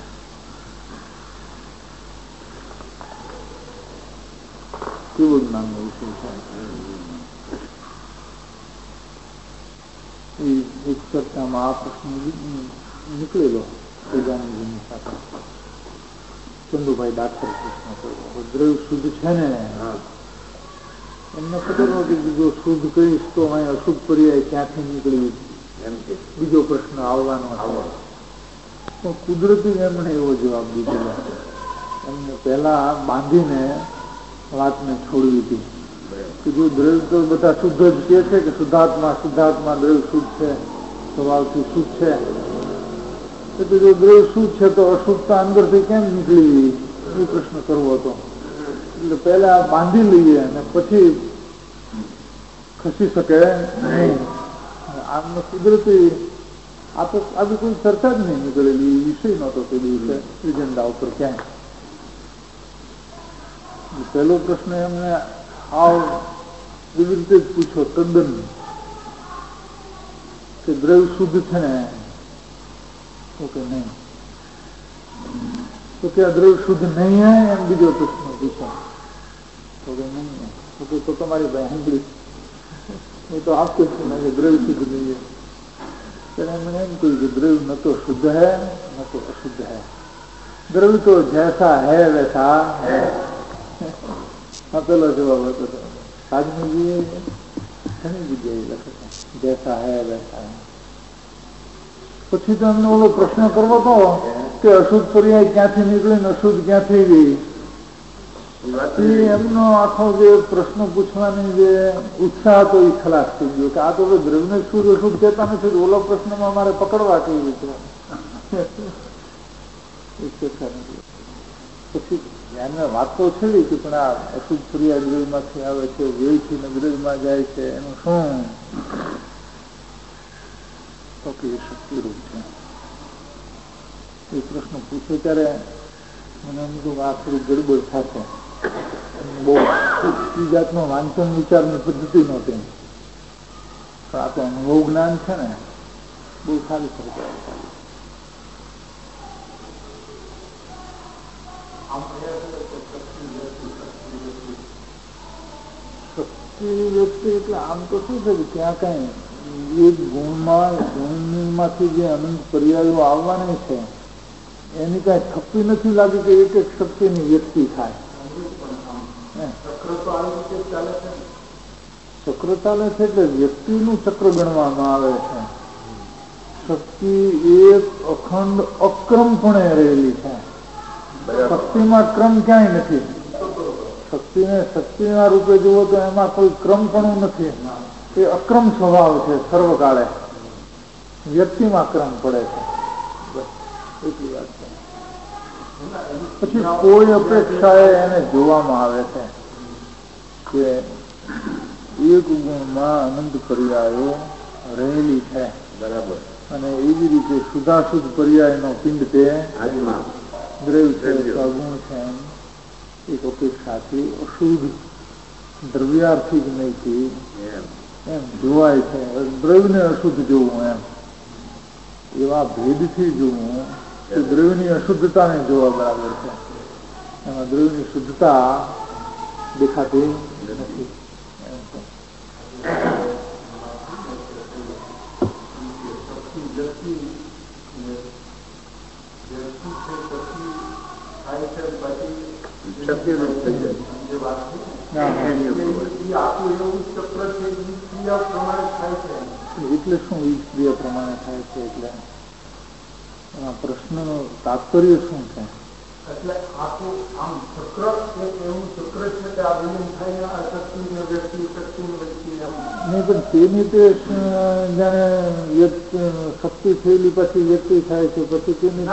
કેવો જ્ઞાનનો વિષય છે એક ચર્ચામાં આ પ્રશ્ન નીકળેલો તેજાનંદજીની સાથે ચંદુભાઈ દાખલ પ્રશ્ન કર્યો. દ્રવ્ય શુદ્ધ છે ને, એમને ખબર નહોતી કે જો શુદ્ધ કહીશ તો અહીં અશુદ્ધ પર્યાય ક્યાંથી નીકળી એમ કે બીજો પ્રશ્ન આવવાનો પણ કુદરતી એમણે એવો જવાબ દીધેલો. એમને પહેલા બાંધીને વાતને છોડવી હતી કે જો દ્રવ્ય તો બધા શુદ્ધ જ કહે છે કે શુદ્ધાત્મા દ્રવ્ય શુદ્ધ છે, સ્વભાવથી શુદ્ધ છે, એટલે જો દ્રવ્ય શુદ્ધ છે તો અશુદ્ધતા અંદરથી કેમ નીકળી એ પ્રશ્ન કરવો હતો. એટલે પહેલા બાંધી લઈએ અને પછી ખસી શકે નહીં. આમને કુદરતી આ તો આવી કોઈ ચર્ચા જ નહીં નીકળેલી, વિષય નહોતો તે દિવસે એજન્ડા ઉપર ક્યાંય. પહેલો પ્રશ્ન એમને આવ એવી રીતે જ પૂછો તદ્દન કે દ્રવ્ય શુદ્ધ છે ને, તો કે નહીં, તો કે દ્રવ્ય શુદ્ધ નહીં હે, એમ બીજો પ્રશ્ન પૂછો તો કે નહીં, તો તમારી ભાઈ સાંભળી હું તો આપતો જ છું ને દ્રવ્ય શુદ્ધ નહીં. ત્યારે મને એમ કહ્યું કે દ્રવ્ય ન તો શુદ્ધ है न तो अशुद्ध है, द्रव्य तो जैसा है वैसा है. પેલો જવાબ હતો સાજનીજી ઘણી જગ્યાએ લખે છે જૈસા હે વૈસા હે. પછી તો એમને ઓલો પ્રશ્ન કરવો હતો કે અશુદ્ધ પર્યાય ક્યાંથી નીકળી ને અશુદ્ધ ક્યાંથી ગઈ. એમનો આખો જે પ્રશ્ન પૂછવાની જે ઉત્સાહ હતો એ ખલાસ થઈ ગયો કે આ તો દ્રવ્યને શુદ્ધ અશુદ્ધ કહેતા નથી, ઓલો પ્રશ્નમાં મારે પકડવા કેવી રીતે. પછી એમને વાત તો છે કે પણ આ અશુદ્ધ પર્યાય દ્રવ્યમાંથી આવે છે, વ્યયથી દ્રવ્યમાં જાય છે, એનું શું? તો કે એ શક્તિરૂપ છે. એ પ્રશ્ન પૂછે ત્યારે મને એમ કહ્યું આ થોડી ગડબડ થશે. બહુ એ જાતનો વાંચન વિચારની પદ્ધતિ નહોતી, પણ આ તો અનુભવ જ્ઞાન છે ને, બહુ સારી સરકાર. શક્તિ વ્યક્તિ એટલે આમ તો શું છે કે ત્યાં કઈ એક ગુણમાંથી જે અનંત પર્યાયો આવવાની છે એની કઈ થપ્પી નથી લાગી કે એક એક શક્તિની વ્યક્તિ થાય. ચક્ર ચાલે છે એટલે વ્યક્તિનું ચક્ર ગણવામાં આવે છે. શક્તિ એક અખંડ અક્રમપણે રહેલી છે. શક્તિમાં ક્રમ ક્યાંય નથી. શક્તિને શક્તિના રૂપે જુઓ તો એમાં કોઈ ક્રમપણું નથી, એ અક્રમ સ્વભાવ છે સર્વકાળે. વ્યક્તિમાં ક્રમ પડે છે, એટલી વાત છે. પછી કોઈ અપેક્ષાએ એને જોવામાં આવે છે કે એક ગુણમાં અનંત પર્યાયો રહેલી છે, બરાબર, અને એવી રીતે શુદ્ધાશુદ્ધ પર્યાયનો પિંડ તે દ્રવ્ય છે, સગુણ છે, એક અપેક્ષાથી અશુદ્ધ દ્રવ્યાર્થી જ નહીં એમ જોવાય છે. દ્રવ્યને અશુદ્ધ જોવું એમ એવા ભેદથી જોવું કે દ્રવ્યની અશુદ્ધતાને જોવા બરાબર છે. એમાં દ્રવ્યની શુદ્ધતા દેખાતી નથી. એટલે શું ક્રિયા પ્રમાણે થાય છે? એટલે પ્રશ્નનો તાત્પર્ય શું છે? એટલે આખું આમ ચક્ર એવું ચક્ર છે કે આ વિલીન થાય શક્તિ વ્યક્તિ નહીં, પણ તેની તે જાણે શક્તિ થયેલી પછી વ્યક્તિ થાય છે, પછી તેની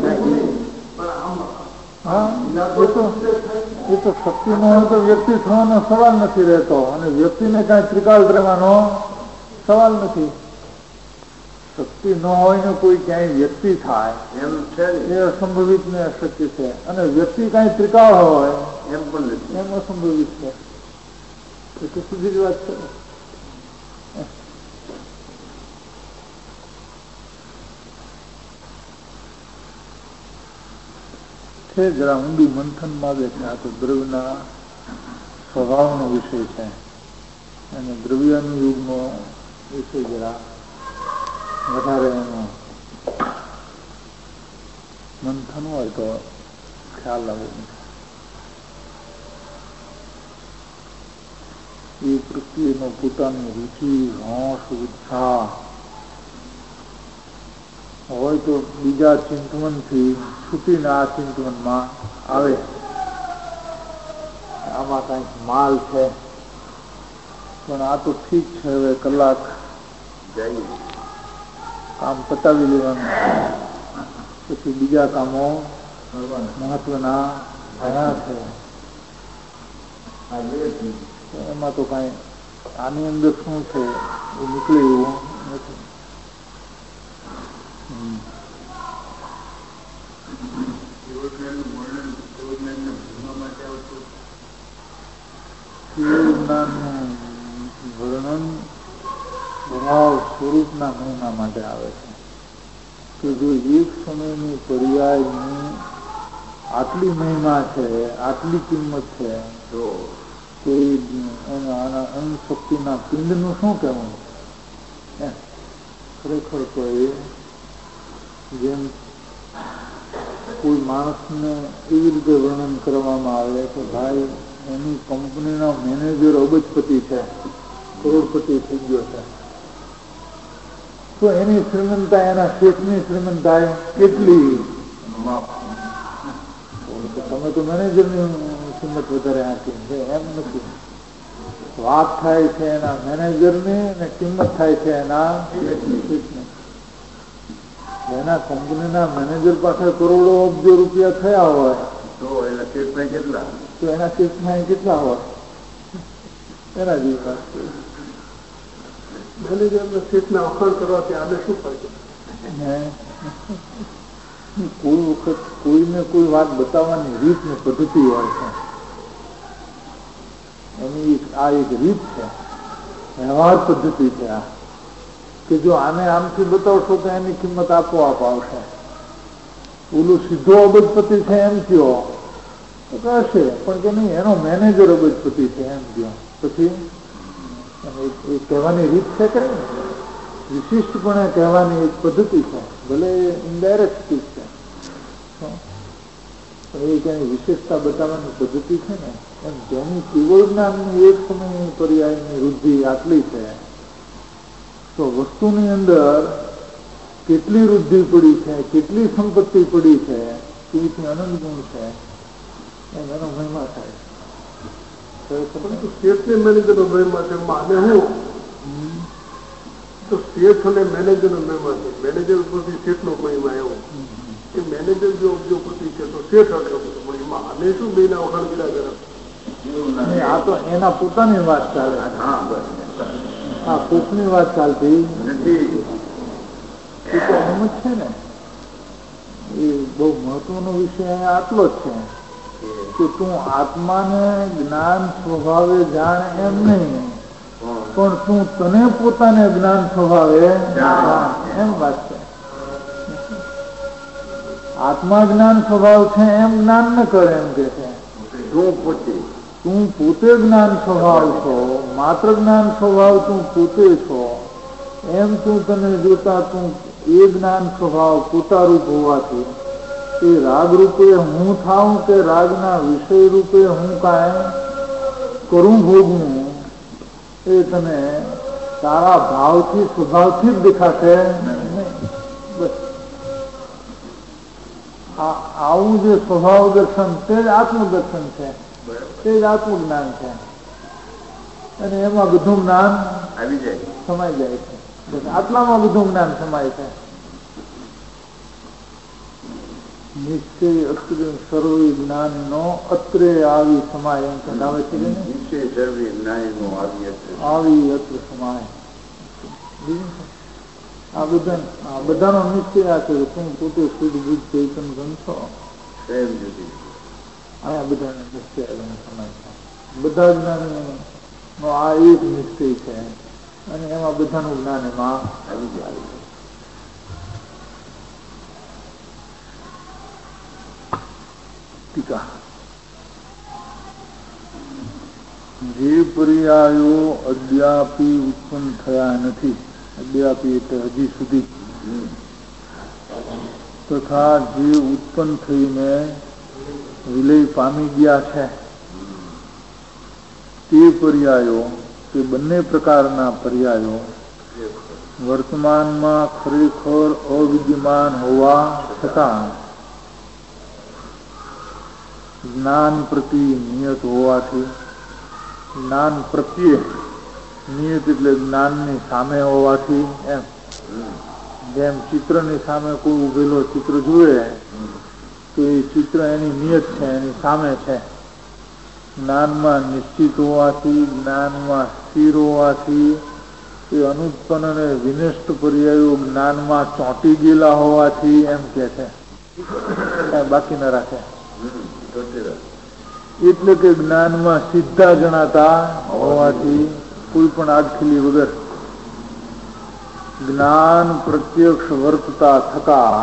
એ તો શક્તિ ન હોય તો વ્યક્તિ થવાનો સવાલ નથી રહેતો, અને વ્યક્તિને કાંઈ ત્રિકાળ રહેવાનો સવાલ નથી. શક્તિ ન હોય ને કોઈ ક્યાંય વ્યક્તિ થાય એમ છે, એ અસંભવિત ને અશક્ય છે. અને વ્યક્તિ કાંઈ ત્રિકાળ હોય એમ પણ નથી, એમ અસંભવિત છે. એ તો સીધી જ વાત છે. જરા ઊંડું મંથન માગે છે. આ તો દ્રવ્યના સ્વભાવનો વિષય છે અને દ્રવ્યાનુયોગનો વિષય જરા વધારે એનો મંથન હોય તો ખ્યાલ આવે. એ પ્રત્યેનો પોતાની રુચિ, હોશ, ઉત્સાહ હોય તો બીજા ચિંતવનથી છૂટીને આ ચિંતવનમાં આવે. આમાં કંઈક માલ છે, પણ આ તો ઠીક છે, હવે કલાક કામ પતાવી લેવાનું, પછી બીજા કામો મહત્વના ઘણા છે. એમાં તો કાંઈ આની અંદર શું છે એ નીકળે એવું નથી. શિવજ્ઞાનનું વર્ણન ભાવ સ્વરૂપના મહિમા માટે આવે છે કે જો એક સમયની પર્યાયની આટલી મહિમા છે, આટલી કિંમત છે, તો આના અણુશક્તિના પિંડનું શું કહેવું? ખરેખર તો એ જેમ કોઈ માણસને એવી રીતે વર્ણન કરવામાં આવે કે ભાઈ એની કંપનીના મેનેજર અબજપતિ છે, કરોડપતિ થઈ ગયો છે, તો એની શ્રીમંતા એના શેઠની શ્રીમંતા કેટલી? તમે તો મેનેજરની કિંમત વધારે આંકી છે, એમ નથી. વાત થાય છે એના મેનેજરની ને કિંમત થાય છે એના શેઠની. એના કંપનીના મેનેજર પાસે કરોડો અબજો રૂપિયા થયા હોય તો એના શેઠના કેટલા? તો એના શેઠના કેટલા હોય? એના જેવી મેનેજરના શેઠના વખાણ કરવાથી આને શું ફાયદો? કોઈ વખત કોઈને કોઈ વાત બતાવવાની રીત ને પદ્ધતિ હોય છે, એની આ એક રીત છે, વ્યવહાર પદ્ધતિ છે આ, કે જો આને આમથી બતાવશો તો એની કિંમત આપોઆપ આવશે. ઓલું સીધો અબજપતિ છે એમ કયો તો કહેશે, પણ કે નહીં એનો મેનેજર અબજપતિ છે એમ કયો, પછી એ કહેવાની રીત છે કે નહીં, વિશિષ્ટપણે કહેવાની એક પદ્ધતિ છે, ભલે ઇનડાયરેક્ટ સ્પીચ છે, એ તેની વિશેષતા બતાવવાની પદ્ધતિ છે ને, એમ જેની કેવળ જ્ઞાનની એક સમયની પર્યાયની વૃદ્ધિ આટલી છે, તો વસ્તુની અંદર કેટલી વૃદ્ધિ પડી છે, કેટલી સંપત્તિ પડી છે, કેવી અનંત ગુણ છે, એમ એનો મહિમા થાય. પરંતુ શેઠને મેનેજરનો મહિમા છે, માને હું તો શેઠ અને મેનેજરનો મહિમા છે. મેનેજર ઉપરથી શેઠનો મહિમા એવો કે મેનેજર જો ઉદ્યોગપતિ છે તો શેઠ મહિમા અને શું બેના વખાણ કર્યા કરે. આ તો એના પોતાની વાત ચાલે. હા, કોકની વાત ચાલતી નથી. એ તો એમ જ છે ને. એ બહુ મહત્વનો વિષય આટલો જ છે કે તું આત્માને જ્ઞાન સ્વભાવે જાણ એમ નહીં, પણ તું તને પોતાને જ્ઞાન સ્વભાવે જાણ એમ વાત છે. આત્મા જ્ઞાન સ્વભાવ છે એમ જ્ઞાન ન કરે, એમ કે છે તું પોતે જ્ઞાન સ્વભાવ છો, માત્ર જ્ઞાન સ્વભાવ તું પોતે છો એમ તું તને જોતા તું એ જ્ઞાન સ્વભાવ પોતારૂપ હોવાથી એ રાગ રૂપે હું થાઉં કે રાગના વિષય રૂપે હું કાંઈ કરું ભોગવું, એ તને તારા ભાવથી સ્વભાવથી જ દેખાશે નહીં. બસ આવું જે સ્વભાવ દર્શન તે જ આત્મદર્શન છે, તે જ આત્મજ્ઞાન છે, અને એમાં બધું જ્ઞાન આવી જાય, સમાઈ જાય છે. બસ આટલામાં બધું જ્ઞાન સમાય છે. નિશ્ચય અત્રે સર્વ જ્ઞાનનો અત્રે આવી સમાય એમ કહેવાય છે કે નિશ્ચય સર્વ જ્ઞાનનો આવી અત્ર સમાય. આ બધાનો નિશ્ચય આ છે તું પોતે શુદ્ધ બુદ્ધ ચૈતન ગણશો, આ બધાને નિશ્ચય સમાય છે. બધા જ્ઞાનનો આ એક નિશ્ચય છે, અને એમાં બધાનું જ્ઞાન એમાં આવી જાય. ટીકા જે પર્યાયો અદ્યાપી ઉત્પન્ન થયા નથી, અદ્યાપી એટલે હજી સુધી તથા જે ઉત્પન્ન થઈને વિલય પામી ગયા છે તે પર્યાયો, તે બંને પ્રકારના પર્યાયો વર્તમાનમાં ખરેખર અવિદ્યમાન હોવા છતાં જ્ઞાન પ્રતિ નિયત હોવાથી, જ્ઞાન પ્રત્યે નિયત એટલે જ્ઞાનની સામે હોવાથી, એમ જેમ ચિત્રની સામે કોઈ ઉભેલો ચિત્ર જુએ તો એ ચિત્ર એની નિયત છે, એની સામે છે. જ્ઞાનમાં નિશ્ચિત હોવાથી, જ્ઞાનમાં સ્થિર હોવાથી, એ અનુત્પન્ન અને વિનષ્ટ પર્યાયો જ્ઞાનમાં ચોંટી ગયેલા હોવાથી એમ કે છે, બાકી ન રાખે. એટલે કે જ્ઞાનમાં સીધા જણાતા હોવાથી કોઈ પણ આડખીલી વગર જ્ઞાન પ્રત્યક્ષ વર્તતા થતા,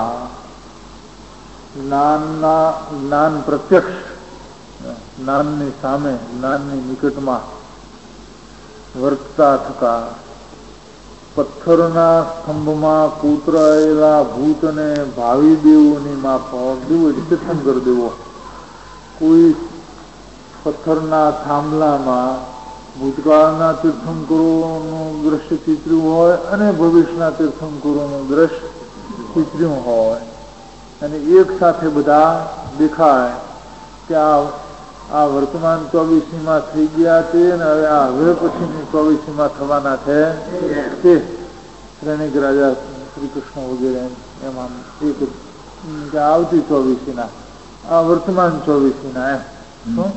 જ્ઞાન પ્રત્યક્ષ જ્ઞાનની સામે, જ્ઞાનની નિકટમાં વર્તતા થતા પથ્થરના સ્તંભમાં કોતરાયેલા ભૂત અને ભાવિ દેવોની માફક દેવો તીર્થંકર દેવો. કોઈ પથ્થરના થાંભલામાં ભૂતકાળના તીર્થંકરોનું દ્રશ્ય ચિત્ર્યું હોય અને ભવિષ્યના તીર્થંકરોનું દ્રશ્ય ચિત્ર્યું હોય અને એક સાથે બધા દેખાય કે આ વર્તમાન 24મીમાં થઈ ગયા તે ને હવે પછીની 24મીમાં થવાના છે તે શ્રેણિક રાજા શ્રી કૃષ્ણ વગેરે એમાં એક આવતી 24મીના આ વર્તમાન 24મીના એમ શું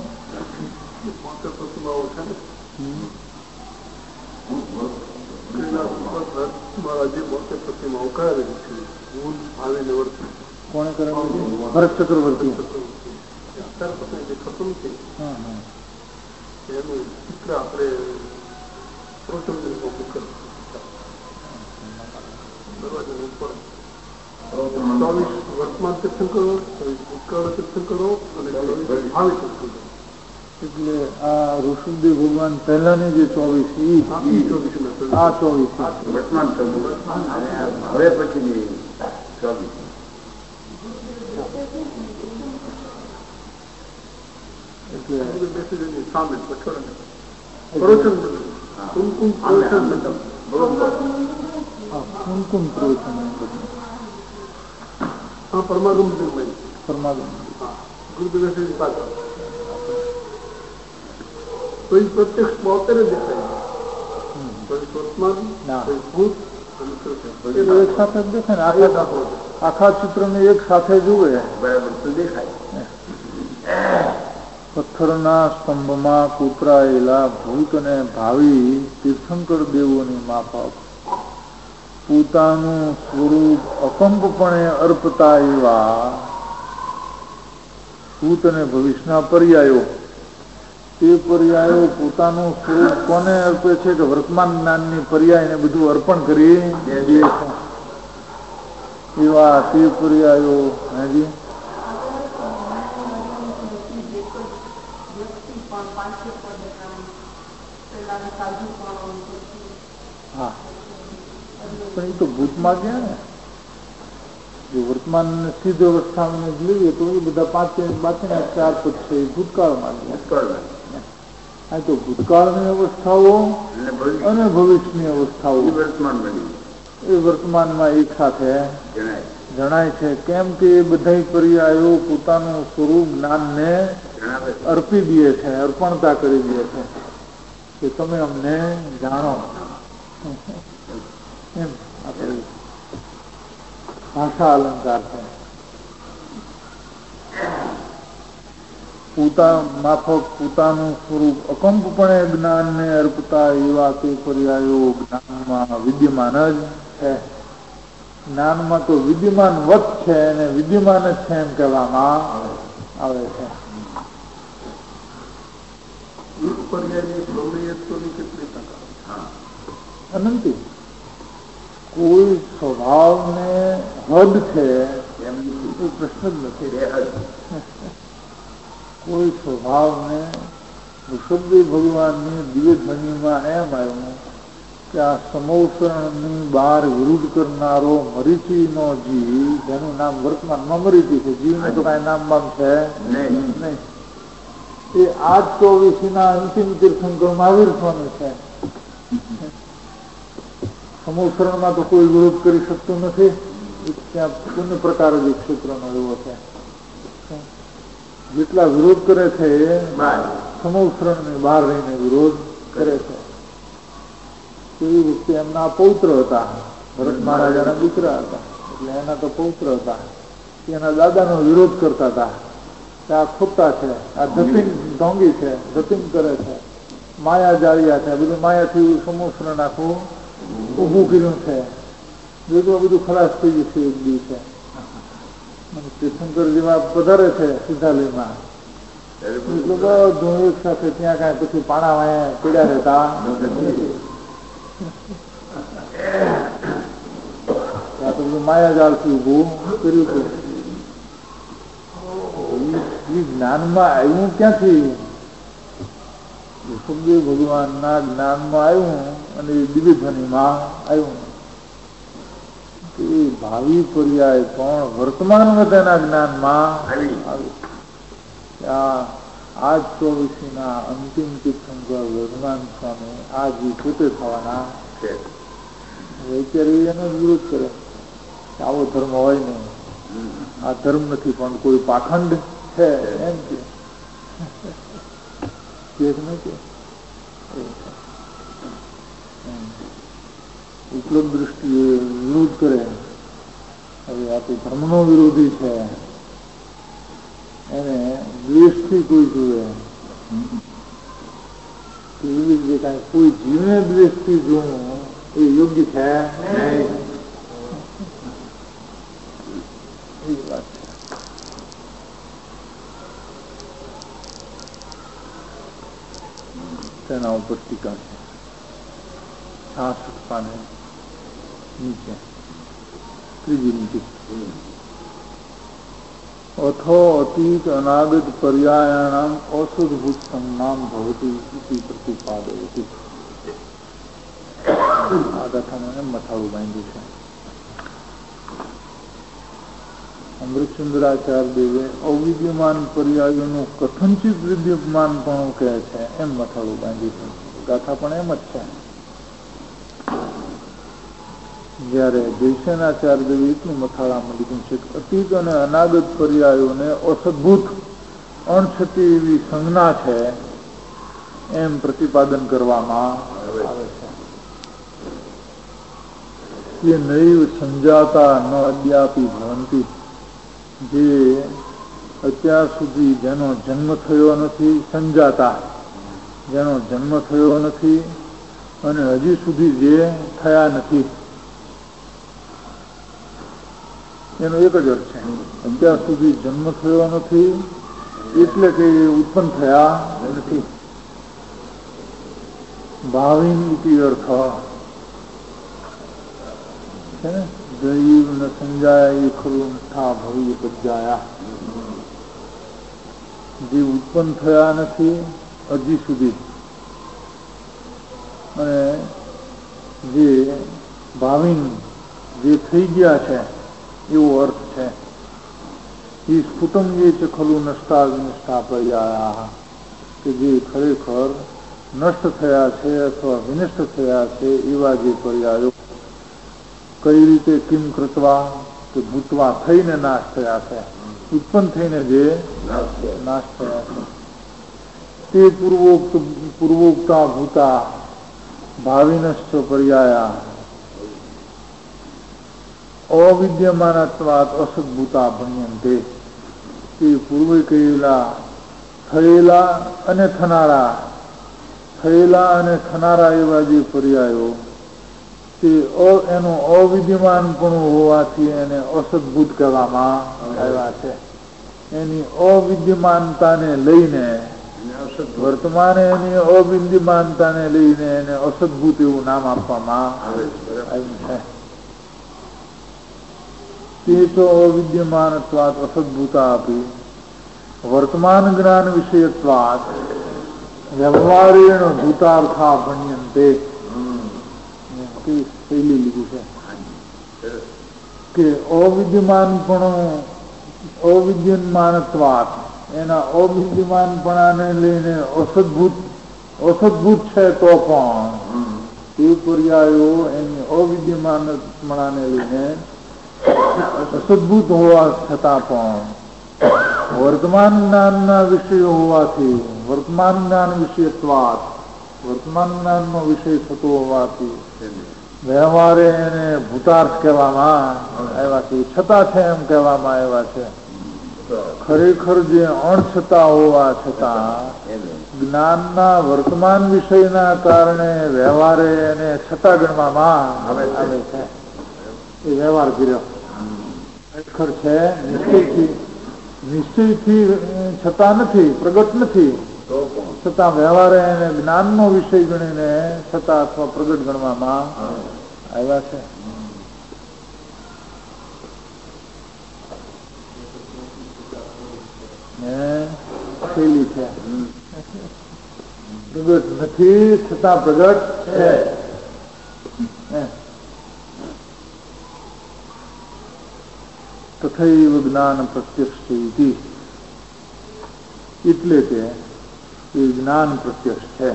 કોણે કરેલું? ભરત ચક્રવર્તી. વર્તમાન તીર્થંકરો, ભૂતકાળ તીર્થંકરો અને ભાવિ તીર્થંકરો. એટલે આ ઋષભદેવ ભગવાન પહેલાની જે 24 આ 24 વર્તમાન હવે પછીની 24 સામે કુમકુમ પ્રવચન પરમાગમ ગુરુદેવ પાછળ કોઈ પ્રત્યક્ષ પોતે દેખાય, ભૂત એક સાથે દેખાય ને આખા ચિત્ર ને એક સાથે જુએ બરાબર તો દેખાય. પથ્થરના સ્તંભમાં કોતરાયેલા ભૂત અને ભાવિ તીર્થંકર દેવોની માફક પોતાનું સ્વરૂપ અકંપપણે અર્પતા એવા ભૂત અને ભવિષ્યના પર્યાયો, તે પર્યાયો પોતાનું સ્વરૂપ કોને અર્પે છે કે વર્તમાન જ્ઞાનની પર્યાયને બધું અર્પણ કરી દે છે એવા તે પર્યાયો. હાજી હા પણ એ તો ભૂતમાં ગયા ને. જો વર્તમાન સિદ્ધ અવસ્થામાં લઈએ તો એ બધા બાકીના 4 પદ છે એ ભૂતકાળમાં ગયા. તો ભૂતકાળની અવસ્થાઓ અને ભવિષ્યની અવસ્થાઓ એ વર્તમાનમાં એક સાથે જણાય છે. કેમ કે એ બધા પર્યાયો પોતાનું સ્વરૂપ જ્ઞાનને અર્પી દે છે, અર્પણતા કરી દે છે કે તમે અમને જાણો. એમ આપણે ભાષા અલંકાર છે. માફક પોતાનું સ્વરૂપ અકંપપણે જ્ઞાનને અર્પતા એવા તે પર્યાયો જ્ઞાનમાં વિદ્યમાન જ છે. જ્ઞાનમાં તો વિદ્યમાન વત છે અને વિદ્યમાન જ છે એમ કહેવામાં આવે છે. અનંતી કોઈ સ્વભાવને હદ છે એમ પ્રશ્ન જ નથી. કોઈ સ્વભાવને ઋષભદેવ ભગવાનની દિવ્ય ધ્વનિમાં એમ આવ્યું કે આ સમોસરણની બહાર વિરુદ્ધ કરનારો મરીચીનો જીવ, જેનું નામ વર્તમાનમાં મરીચી છે, જીવને તો કાંઈ નામ બામ છે નહીં, એ આજ 24 અંતિમ તીર્થંકરમાં આવિર્ભવાનું છે. સમોસરણમાં તો કોઈ વિરોધ કરી શકતું નથી. ત્યાં પુણ્ય પ્રકાર જ ક્ષેત્રનો એવો છે. જેટલા વિરોધ કરે છે એ સમોસરણની બહાર રહીને વિરોધ કરે છે. એવી વખતે એમના પૌત્ર હતા, ભરત મહારાજાના દીકરા હતા, એટલે એના તો પૌત્ર હતા. એના દાદાનો વિરોધ કરતા હતા કે આ ખોટા છે, આ ધતિંગ ઢોંગી છે, ધતિંગ કરે છે, માયા જાળિયા છે, બધું માયાથી સમોસરણ આખું ઊભું કર્યું છે, બધું ખલાસ થઈ જશે એક દિવસે. તીર્થંકર જેવા પધારે છે સિદ્ધાલયમાં, એટલું બધું એક સાથે ત્યાં કાંઈ પછી પાણા વાયા પીડ્યા રહેતા ત્યાં તો બધું માયાજાળથી ઊભું કર્યું હતું. એ જ્ઞાનમાં આવ્યું ક્યાંથી? સુખદેવ ભગવાનના જ્ઞાનમાં આવ્યું અને એ દિવ્ય ધ્વનિમાં આવ્યું. એ ભાવિ પર્યાય પણ વર્તમાન તેના જ્ઞાનમાં આવ્યું. આજ 24 અંતિમ તીર્થંકર વર્ધમાન સ્વામી આ જીવ પોતે થવાના છે. અત્યારે એનો વિરોધ કરે કે આવો ધર્મ હોય નહીં, આ ધર્મ નથી પણ કોઈ પાખંડ છે એમ કે ઉપલબ્ધ દ્રષ્ટિએ વિરોધ કરે. હવે આ તો ધર્મનો વિરોધી છે, એને દ્વેષથી કોઈ જુએ, એવી રીતે કાંઈ કોઈ જીવને દ્વેષથી જોવું એ યોગ્ય છે નહીં. એ વાત છે. તેના ઉપર ટીકા છે 66 પાને નીચે ત્રીજી નીચે. અથો અતીત અનાગત પર્યાયાણામ ઔષધભૂત સંજ્ઞામ ભવતી ઇતિ પ્રતિપાદયતિ. આ ગાથામાં એમ મથાળું બાંધ્યું છે. અમૃતચંદ્રાચાર્ય દેવે અવિદ્યમાન પર્યાયોનું કથનચિત વિદ્યમાન પણ કહે છે એમ મથાળું બાંધ્યું છે. ગાથા પણ એમ જ છે. જયારે જયસેનાચાર્ય દેવે એટલું મથાળામાં લીધું છે કે અતીત અને અનાગત પર્યાયોને અસદભૂત અણછતી એવી સંજ્ઞા છે એમ પ્રતિપાદન કરવામાં આવે છે. એ નૈવ સંજાતા ન અદ્યાપી ભવંતી, જે અત્યાર સુધી જેનો જન્મ થયો નથી, સંજાતા જેનો જન્મ થયો નથી અને હજી સુધી જે થયા નથી, એનો એક જ અર્થ છે. અત્યાર સુધી જન્મ થયો નથી એટલે કે ઉત્પન્ન થયા નથી. ભાવિન ઇતિ અર્થ છે ને, દૈવ ન સંજાય એ ખરું થા ભવિ પજાયા. જે ઉત્પન્ન થયા નથી હજી સુધી અને જે ભાવિન જે થઈ ગયા છે એવો અર્થ છે. એ સ્ફુટમ જે છે ખલું નષ્ટા વિનષ્ટા પર્યાયા, કે જે ખરેખર નષ્ટ થયા છે અથવા વિનષ્ટ થયા છે એવા જે પર્યાયો. કઈ રીતે કિમ કૃતવા, કે ભૂતવા થઈને નાશ થયા છે, ઉત્પન્ન થઈને જે નાશ થયા છે તે પૂર્વોક્તા ભૂતા ભાવિનશ્ચ પર્યાયા અવિદ્યમાનત્વાત અસદભૂતા ભણ્યંતે. તે પૂર્વે કહેલા થયેલા અને થનારા એવા જે પર્યાયો તે એનું અવિદ્યમાનપણું હોવાથી એને અસદભૂત કહેવામાં આવ્યા છે. એની અવિદ્યમાનતાને લઈને વર્તમાને એની અવિદ્યમાનતાને લઈને એને અસદભૂત એવું નામ આપવામાં આવ્યું છે. તે તો અવિદ્યમાનત્વાત અસદભૂતા આપી વર્તમાન જ્ઞાન વિષયત્વાત વ્યવહારેણ ભૂતાર્થા ભણ્યંતે. કેવી શૈલી લીધી છે કે અવિદ્યમાનત્વાત, એના અવિદ્યમાનપણાને લઈને ઔષધભૂત છે તો પણ તે પર્યાયો એની અવિદ્યમાનપણાને લઈને અસદભૂત હોવા છતાં પણ વર્તમાન જ્ઞાનના વિષયો હોવાથી, વર્તમાન જ્ઞાન વિષયત્વાત, વર્તમાન જ્ઞાનનો વિષય થતો હોવાથી વ્યવહારે એને ભૂતાર્થ કહેવામાં આવ્યા છે, છતાં છે એમ કહેવામાં આવ્યા છે. ખરેખર જે અણછતા હોવા છતાં જ્ઞાનના વર્તમાન વિષયના કારણે વ્યવહારે એને છતાં ગણવામાં આવે છે. એ વ્યવહાર કર્યો ખરેખર છે, નિશ્ચયથી છતાં નથી, પ્રગટ નથી, છતાં વ્યવહારે એને જ્ઞાનનો વિષય ગણીને છતાં અથવા પ્રગટ ગણવામાં આવ્યા છે. શૈલી છે, પ્રગટ નથી છતાં પ્રગટ છે. તથૈવ જ્ઞાન પ્રત્યક્ષ છે, એટલે કે એ જ્ઞાન પ્રત્યક્ષ છે.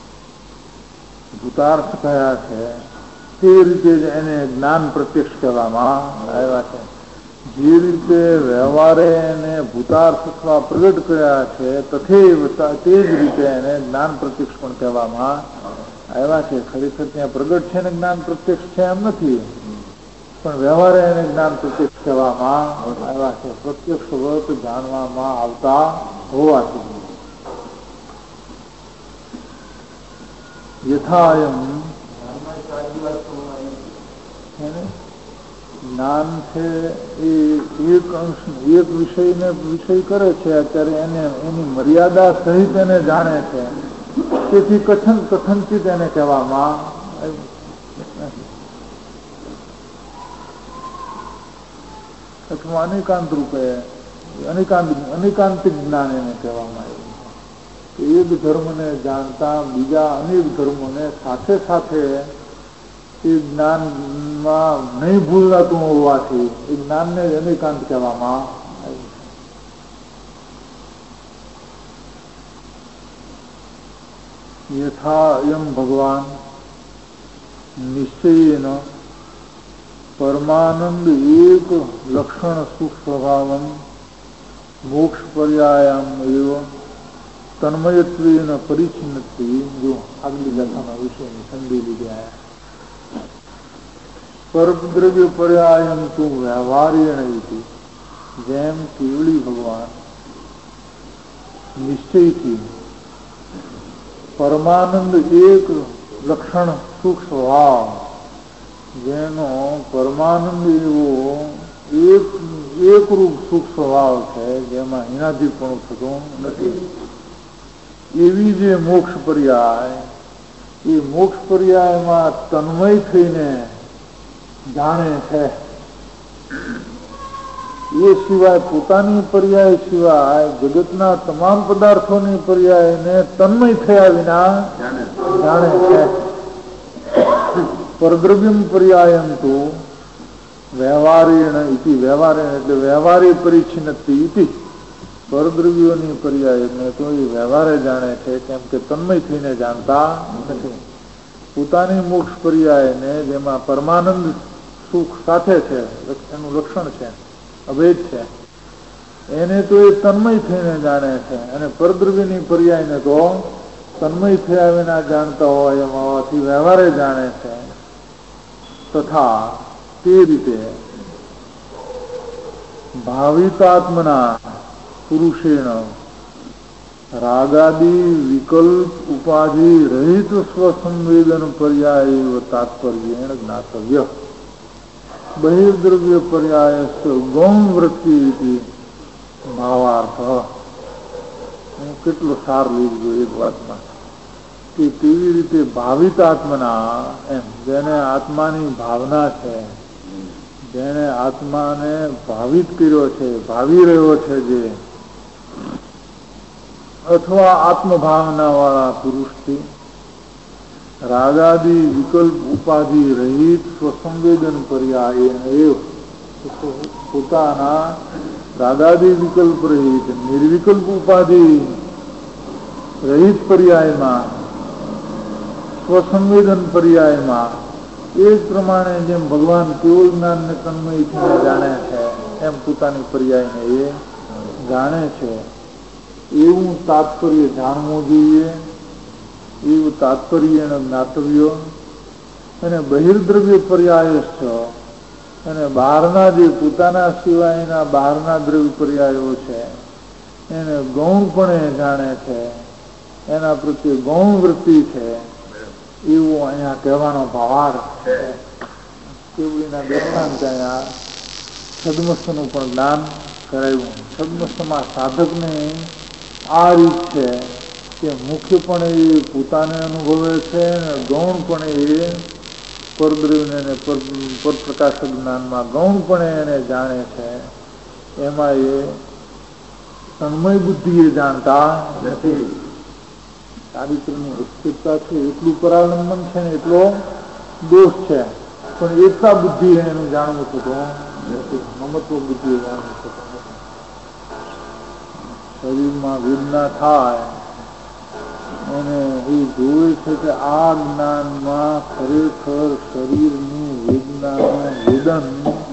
ભૂતાર્થ કયા છે તે રીતે જ એને જ્ઞાન પ્રત્યક્ષ કહેવામાં આવ્યા છે. જે રીતે વ્યવહારે એને ભૂતાર્થ અથવા પ્રગટ કર્યા છે તથૈવ તે જ રીતે એને જ્ઞાન પ્રત્યક્ષ પણ કહેવામાં આવ્યા છે. ખરેખર ત્યાં પ્રગટ છે ને જ્ઞાન પ્રત્યક્ષ છે એમ નથી, પણ વ્યવહારે એને જ્ઞાન પ્રત્યક્ષ કહેવામાં આવ્યા છે, પ્રત્યક્ષ વ્રત જાણવામાં આવતા હોવાથી. યથાયમ જ્ઞાન છે એ એક અંશ, એક વિષયને વિષય કરે છે અત્યારે એને એની મર્યાદા સહિત એને જાણે છે, તેથી કથનચિત એને કહેવામાં અથવા અનેકાંત રૂપે અનેકાંતિક જ્ઞાન એને કહેવામાં આવ્યું. એક ધર્મને જાણતા બીજા અનેક ધર્મોને સાથે સાથે એ જ્ઞાનમાં નહીં ભૂલાતું હોવાથી એ જ્ઞાનને અનેકાંત કહેવામાં આવ્યું. યથા એમ ભગવાન નિશ્ચયેન પરમાનંદ એક લક્ષણ સુખ સ્વભાવમ મોક્ષ પર્યાયમ એવ તન્મયત્વેન પરિચ્છિન્નત્વે. જો આગલી ગાથાના વિષયની સંધિ લીધે આયા. પરદ્રવ્ય પર્યાયમ તું વ્યવહારેણ હતી, જેમ કેવળી ભગવાન નિશ્ચયથી પરમાનંદ એક લક્ષણ સુખ સ્વભાવ, જેનો પરમાનંદ એવો એકરૂપ સુખ સ્વભાવ છે જેમાં હિનાધીપણું થતું નથી, એવી જે મોક્ષ પર્યાય, એ મોક્ષ પર્યાયમાં તન્મય થઈને જાણે છે. એ સિવાય પોતાની પર્યાય સિવાય જગતના તમામ પદાર્થોની પર્યાયને તન્મય થયા વિના જાણે છે. પરદ્રવ્યમ પર્યાયમ તો વ્યવહારેણ ઇતિ, વ્યવહારેણ એટલે વ્યવહારે પરિચ્છિન્નતિ ઇતિ, પરદ્રવ્યોની પર્યાયને તો એ વ્યવહારે જાણે છે, કેમ કે તન્મય થઈને જાણતા નથી. પોતાની મોક્ષ પર્યાયને જેમાં પરમાનંદ સુખ સાથે છે, એનું લક્ષણ છે, અભેદ છે, એને તો એ તન્મય થઈને જાણે છે, અને પરદ્રવ્યની પર્યાયને તો તન્મય થયા વિના જાણતા હોય એમ હોવાથી વ્યવહારે જાણે છે. તથા તે રીતે ભાવિતાત્મના પુરુષેણ રાગાદિ વિકલ્પ ઉપાધિ રહિત સ્વસંવેદન પર્યાય તાત્પર્યેણ જ્ઞાતવ્ય. બહિર્દ્રવ્ય પર્યાય ગૌમ વૃત્તિ ભાવાર્થ. હું કેટલો સાર લીધો એક વાતમાં કે કેવી રીતે ભાવિત આત્મના, એમ જેને આત્માની ભાવના છે, જેને આત્માને ભાવિત કર્યો છે, ભાવી રહ્યો છે, જે અથવા આત્મભાવના વાળા પુરુષથી રાગાદિ વિકલ્પ ઉપાધિ રહિત સ્વસંવેદન પર્યાય એવ પોતાના રાગાદિ વિકલ્પ રહિત નિર્વિકલ્પ ઉપાધિ રહિત પર્યાયમાં સ્વસંવેદન પર્યાયમાં એ જ પ્રમાણે જેમ ભગવાન કેવળ જ્ઞાનને તન્મયથી જાણે છે એમ પોતાની પર્યાયને એ જાણે છે એવું તાત્પર્ય જાણવું જોઈએ, એવું તાત્પર્ય જ્ઞાતવ્ય. અને બહિર્દ્રવ્ય પર્યાય છે અને બહારના જે પોતાના સિવાયના બહારના દ્રવ્ય પર્યાયો છે એને ગૌણપણે જાણે છે, એના પ્રત્યે ગૌણ વૃત્તિ છે એવું અહીંયા કહેવાનો ભાવાર્થ છે. કેવળીના દર્શન ત્યાં સદમસ્તનું પણ જ્ઞાન કરાયું. સદમસ્તમાં સાધકને આ રીત છે કે મુખ્યપણે એ પોતાને અનુભવે છે અને ગૌણપણે એ પરદ્રવ્યને અને પરપ્રકાશક જ્ઞાનમાં ગૌણપણે એને જાણે છે. એમાં એ તન્મય બુદ્ધિ એ જાણતા નથી. ચારિત્રની અસ્થિરતા છે એટલું પરાવલંબન છે ને એટલો દોષ છે, પણ એકતા બુદ્ધિ એનું જાણવું થતું નથી. મમત્વ બુદ્ધિ જાણવું થતું નથી. શરીરમાં વેદના થાય અને એ જોવે છે કે આ જ્ઞાનમાં ખરેખર શરીરની વેદનાનું વેદન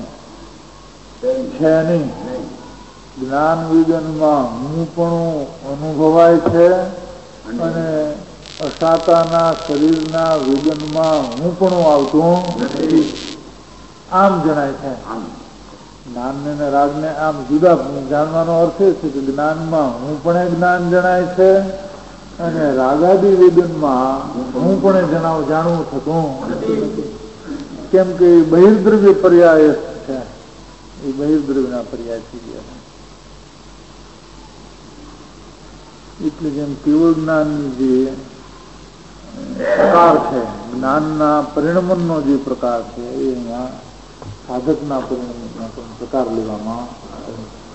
છે નહીં. જ્ઞાન વેદનમાં હું પણ અનુભવાય છે અને અસાતાના શરીરના વેદનમાં હું પણ આવતું નથી. આમ જણાય છે. જ્ઞાનને ને રાગને આમ જુદા જાણવાનો અર્થ એ છે કે જ્ઞાનમાં હું પણ જ્ઞાન જણાય છે અને રાગાદી વેદનમાં હું પણ જાણવું થતું નથી. કેમ કે એ બહિર્દ્રવ્ય પર્યાય છે, એ બહિર્દ્રવ્યના પર્યાય થઈ ગયા. એટલે જેમ કેવળ જ્ઞાનની જે પ્રકાર છે, જ્ઞાનના પરિણમનનો જે પ્રકાર છે એ અહીંયા સાધકના પરિણમનનો પ્રકાર લેવામાં આવે છે.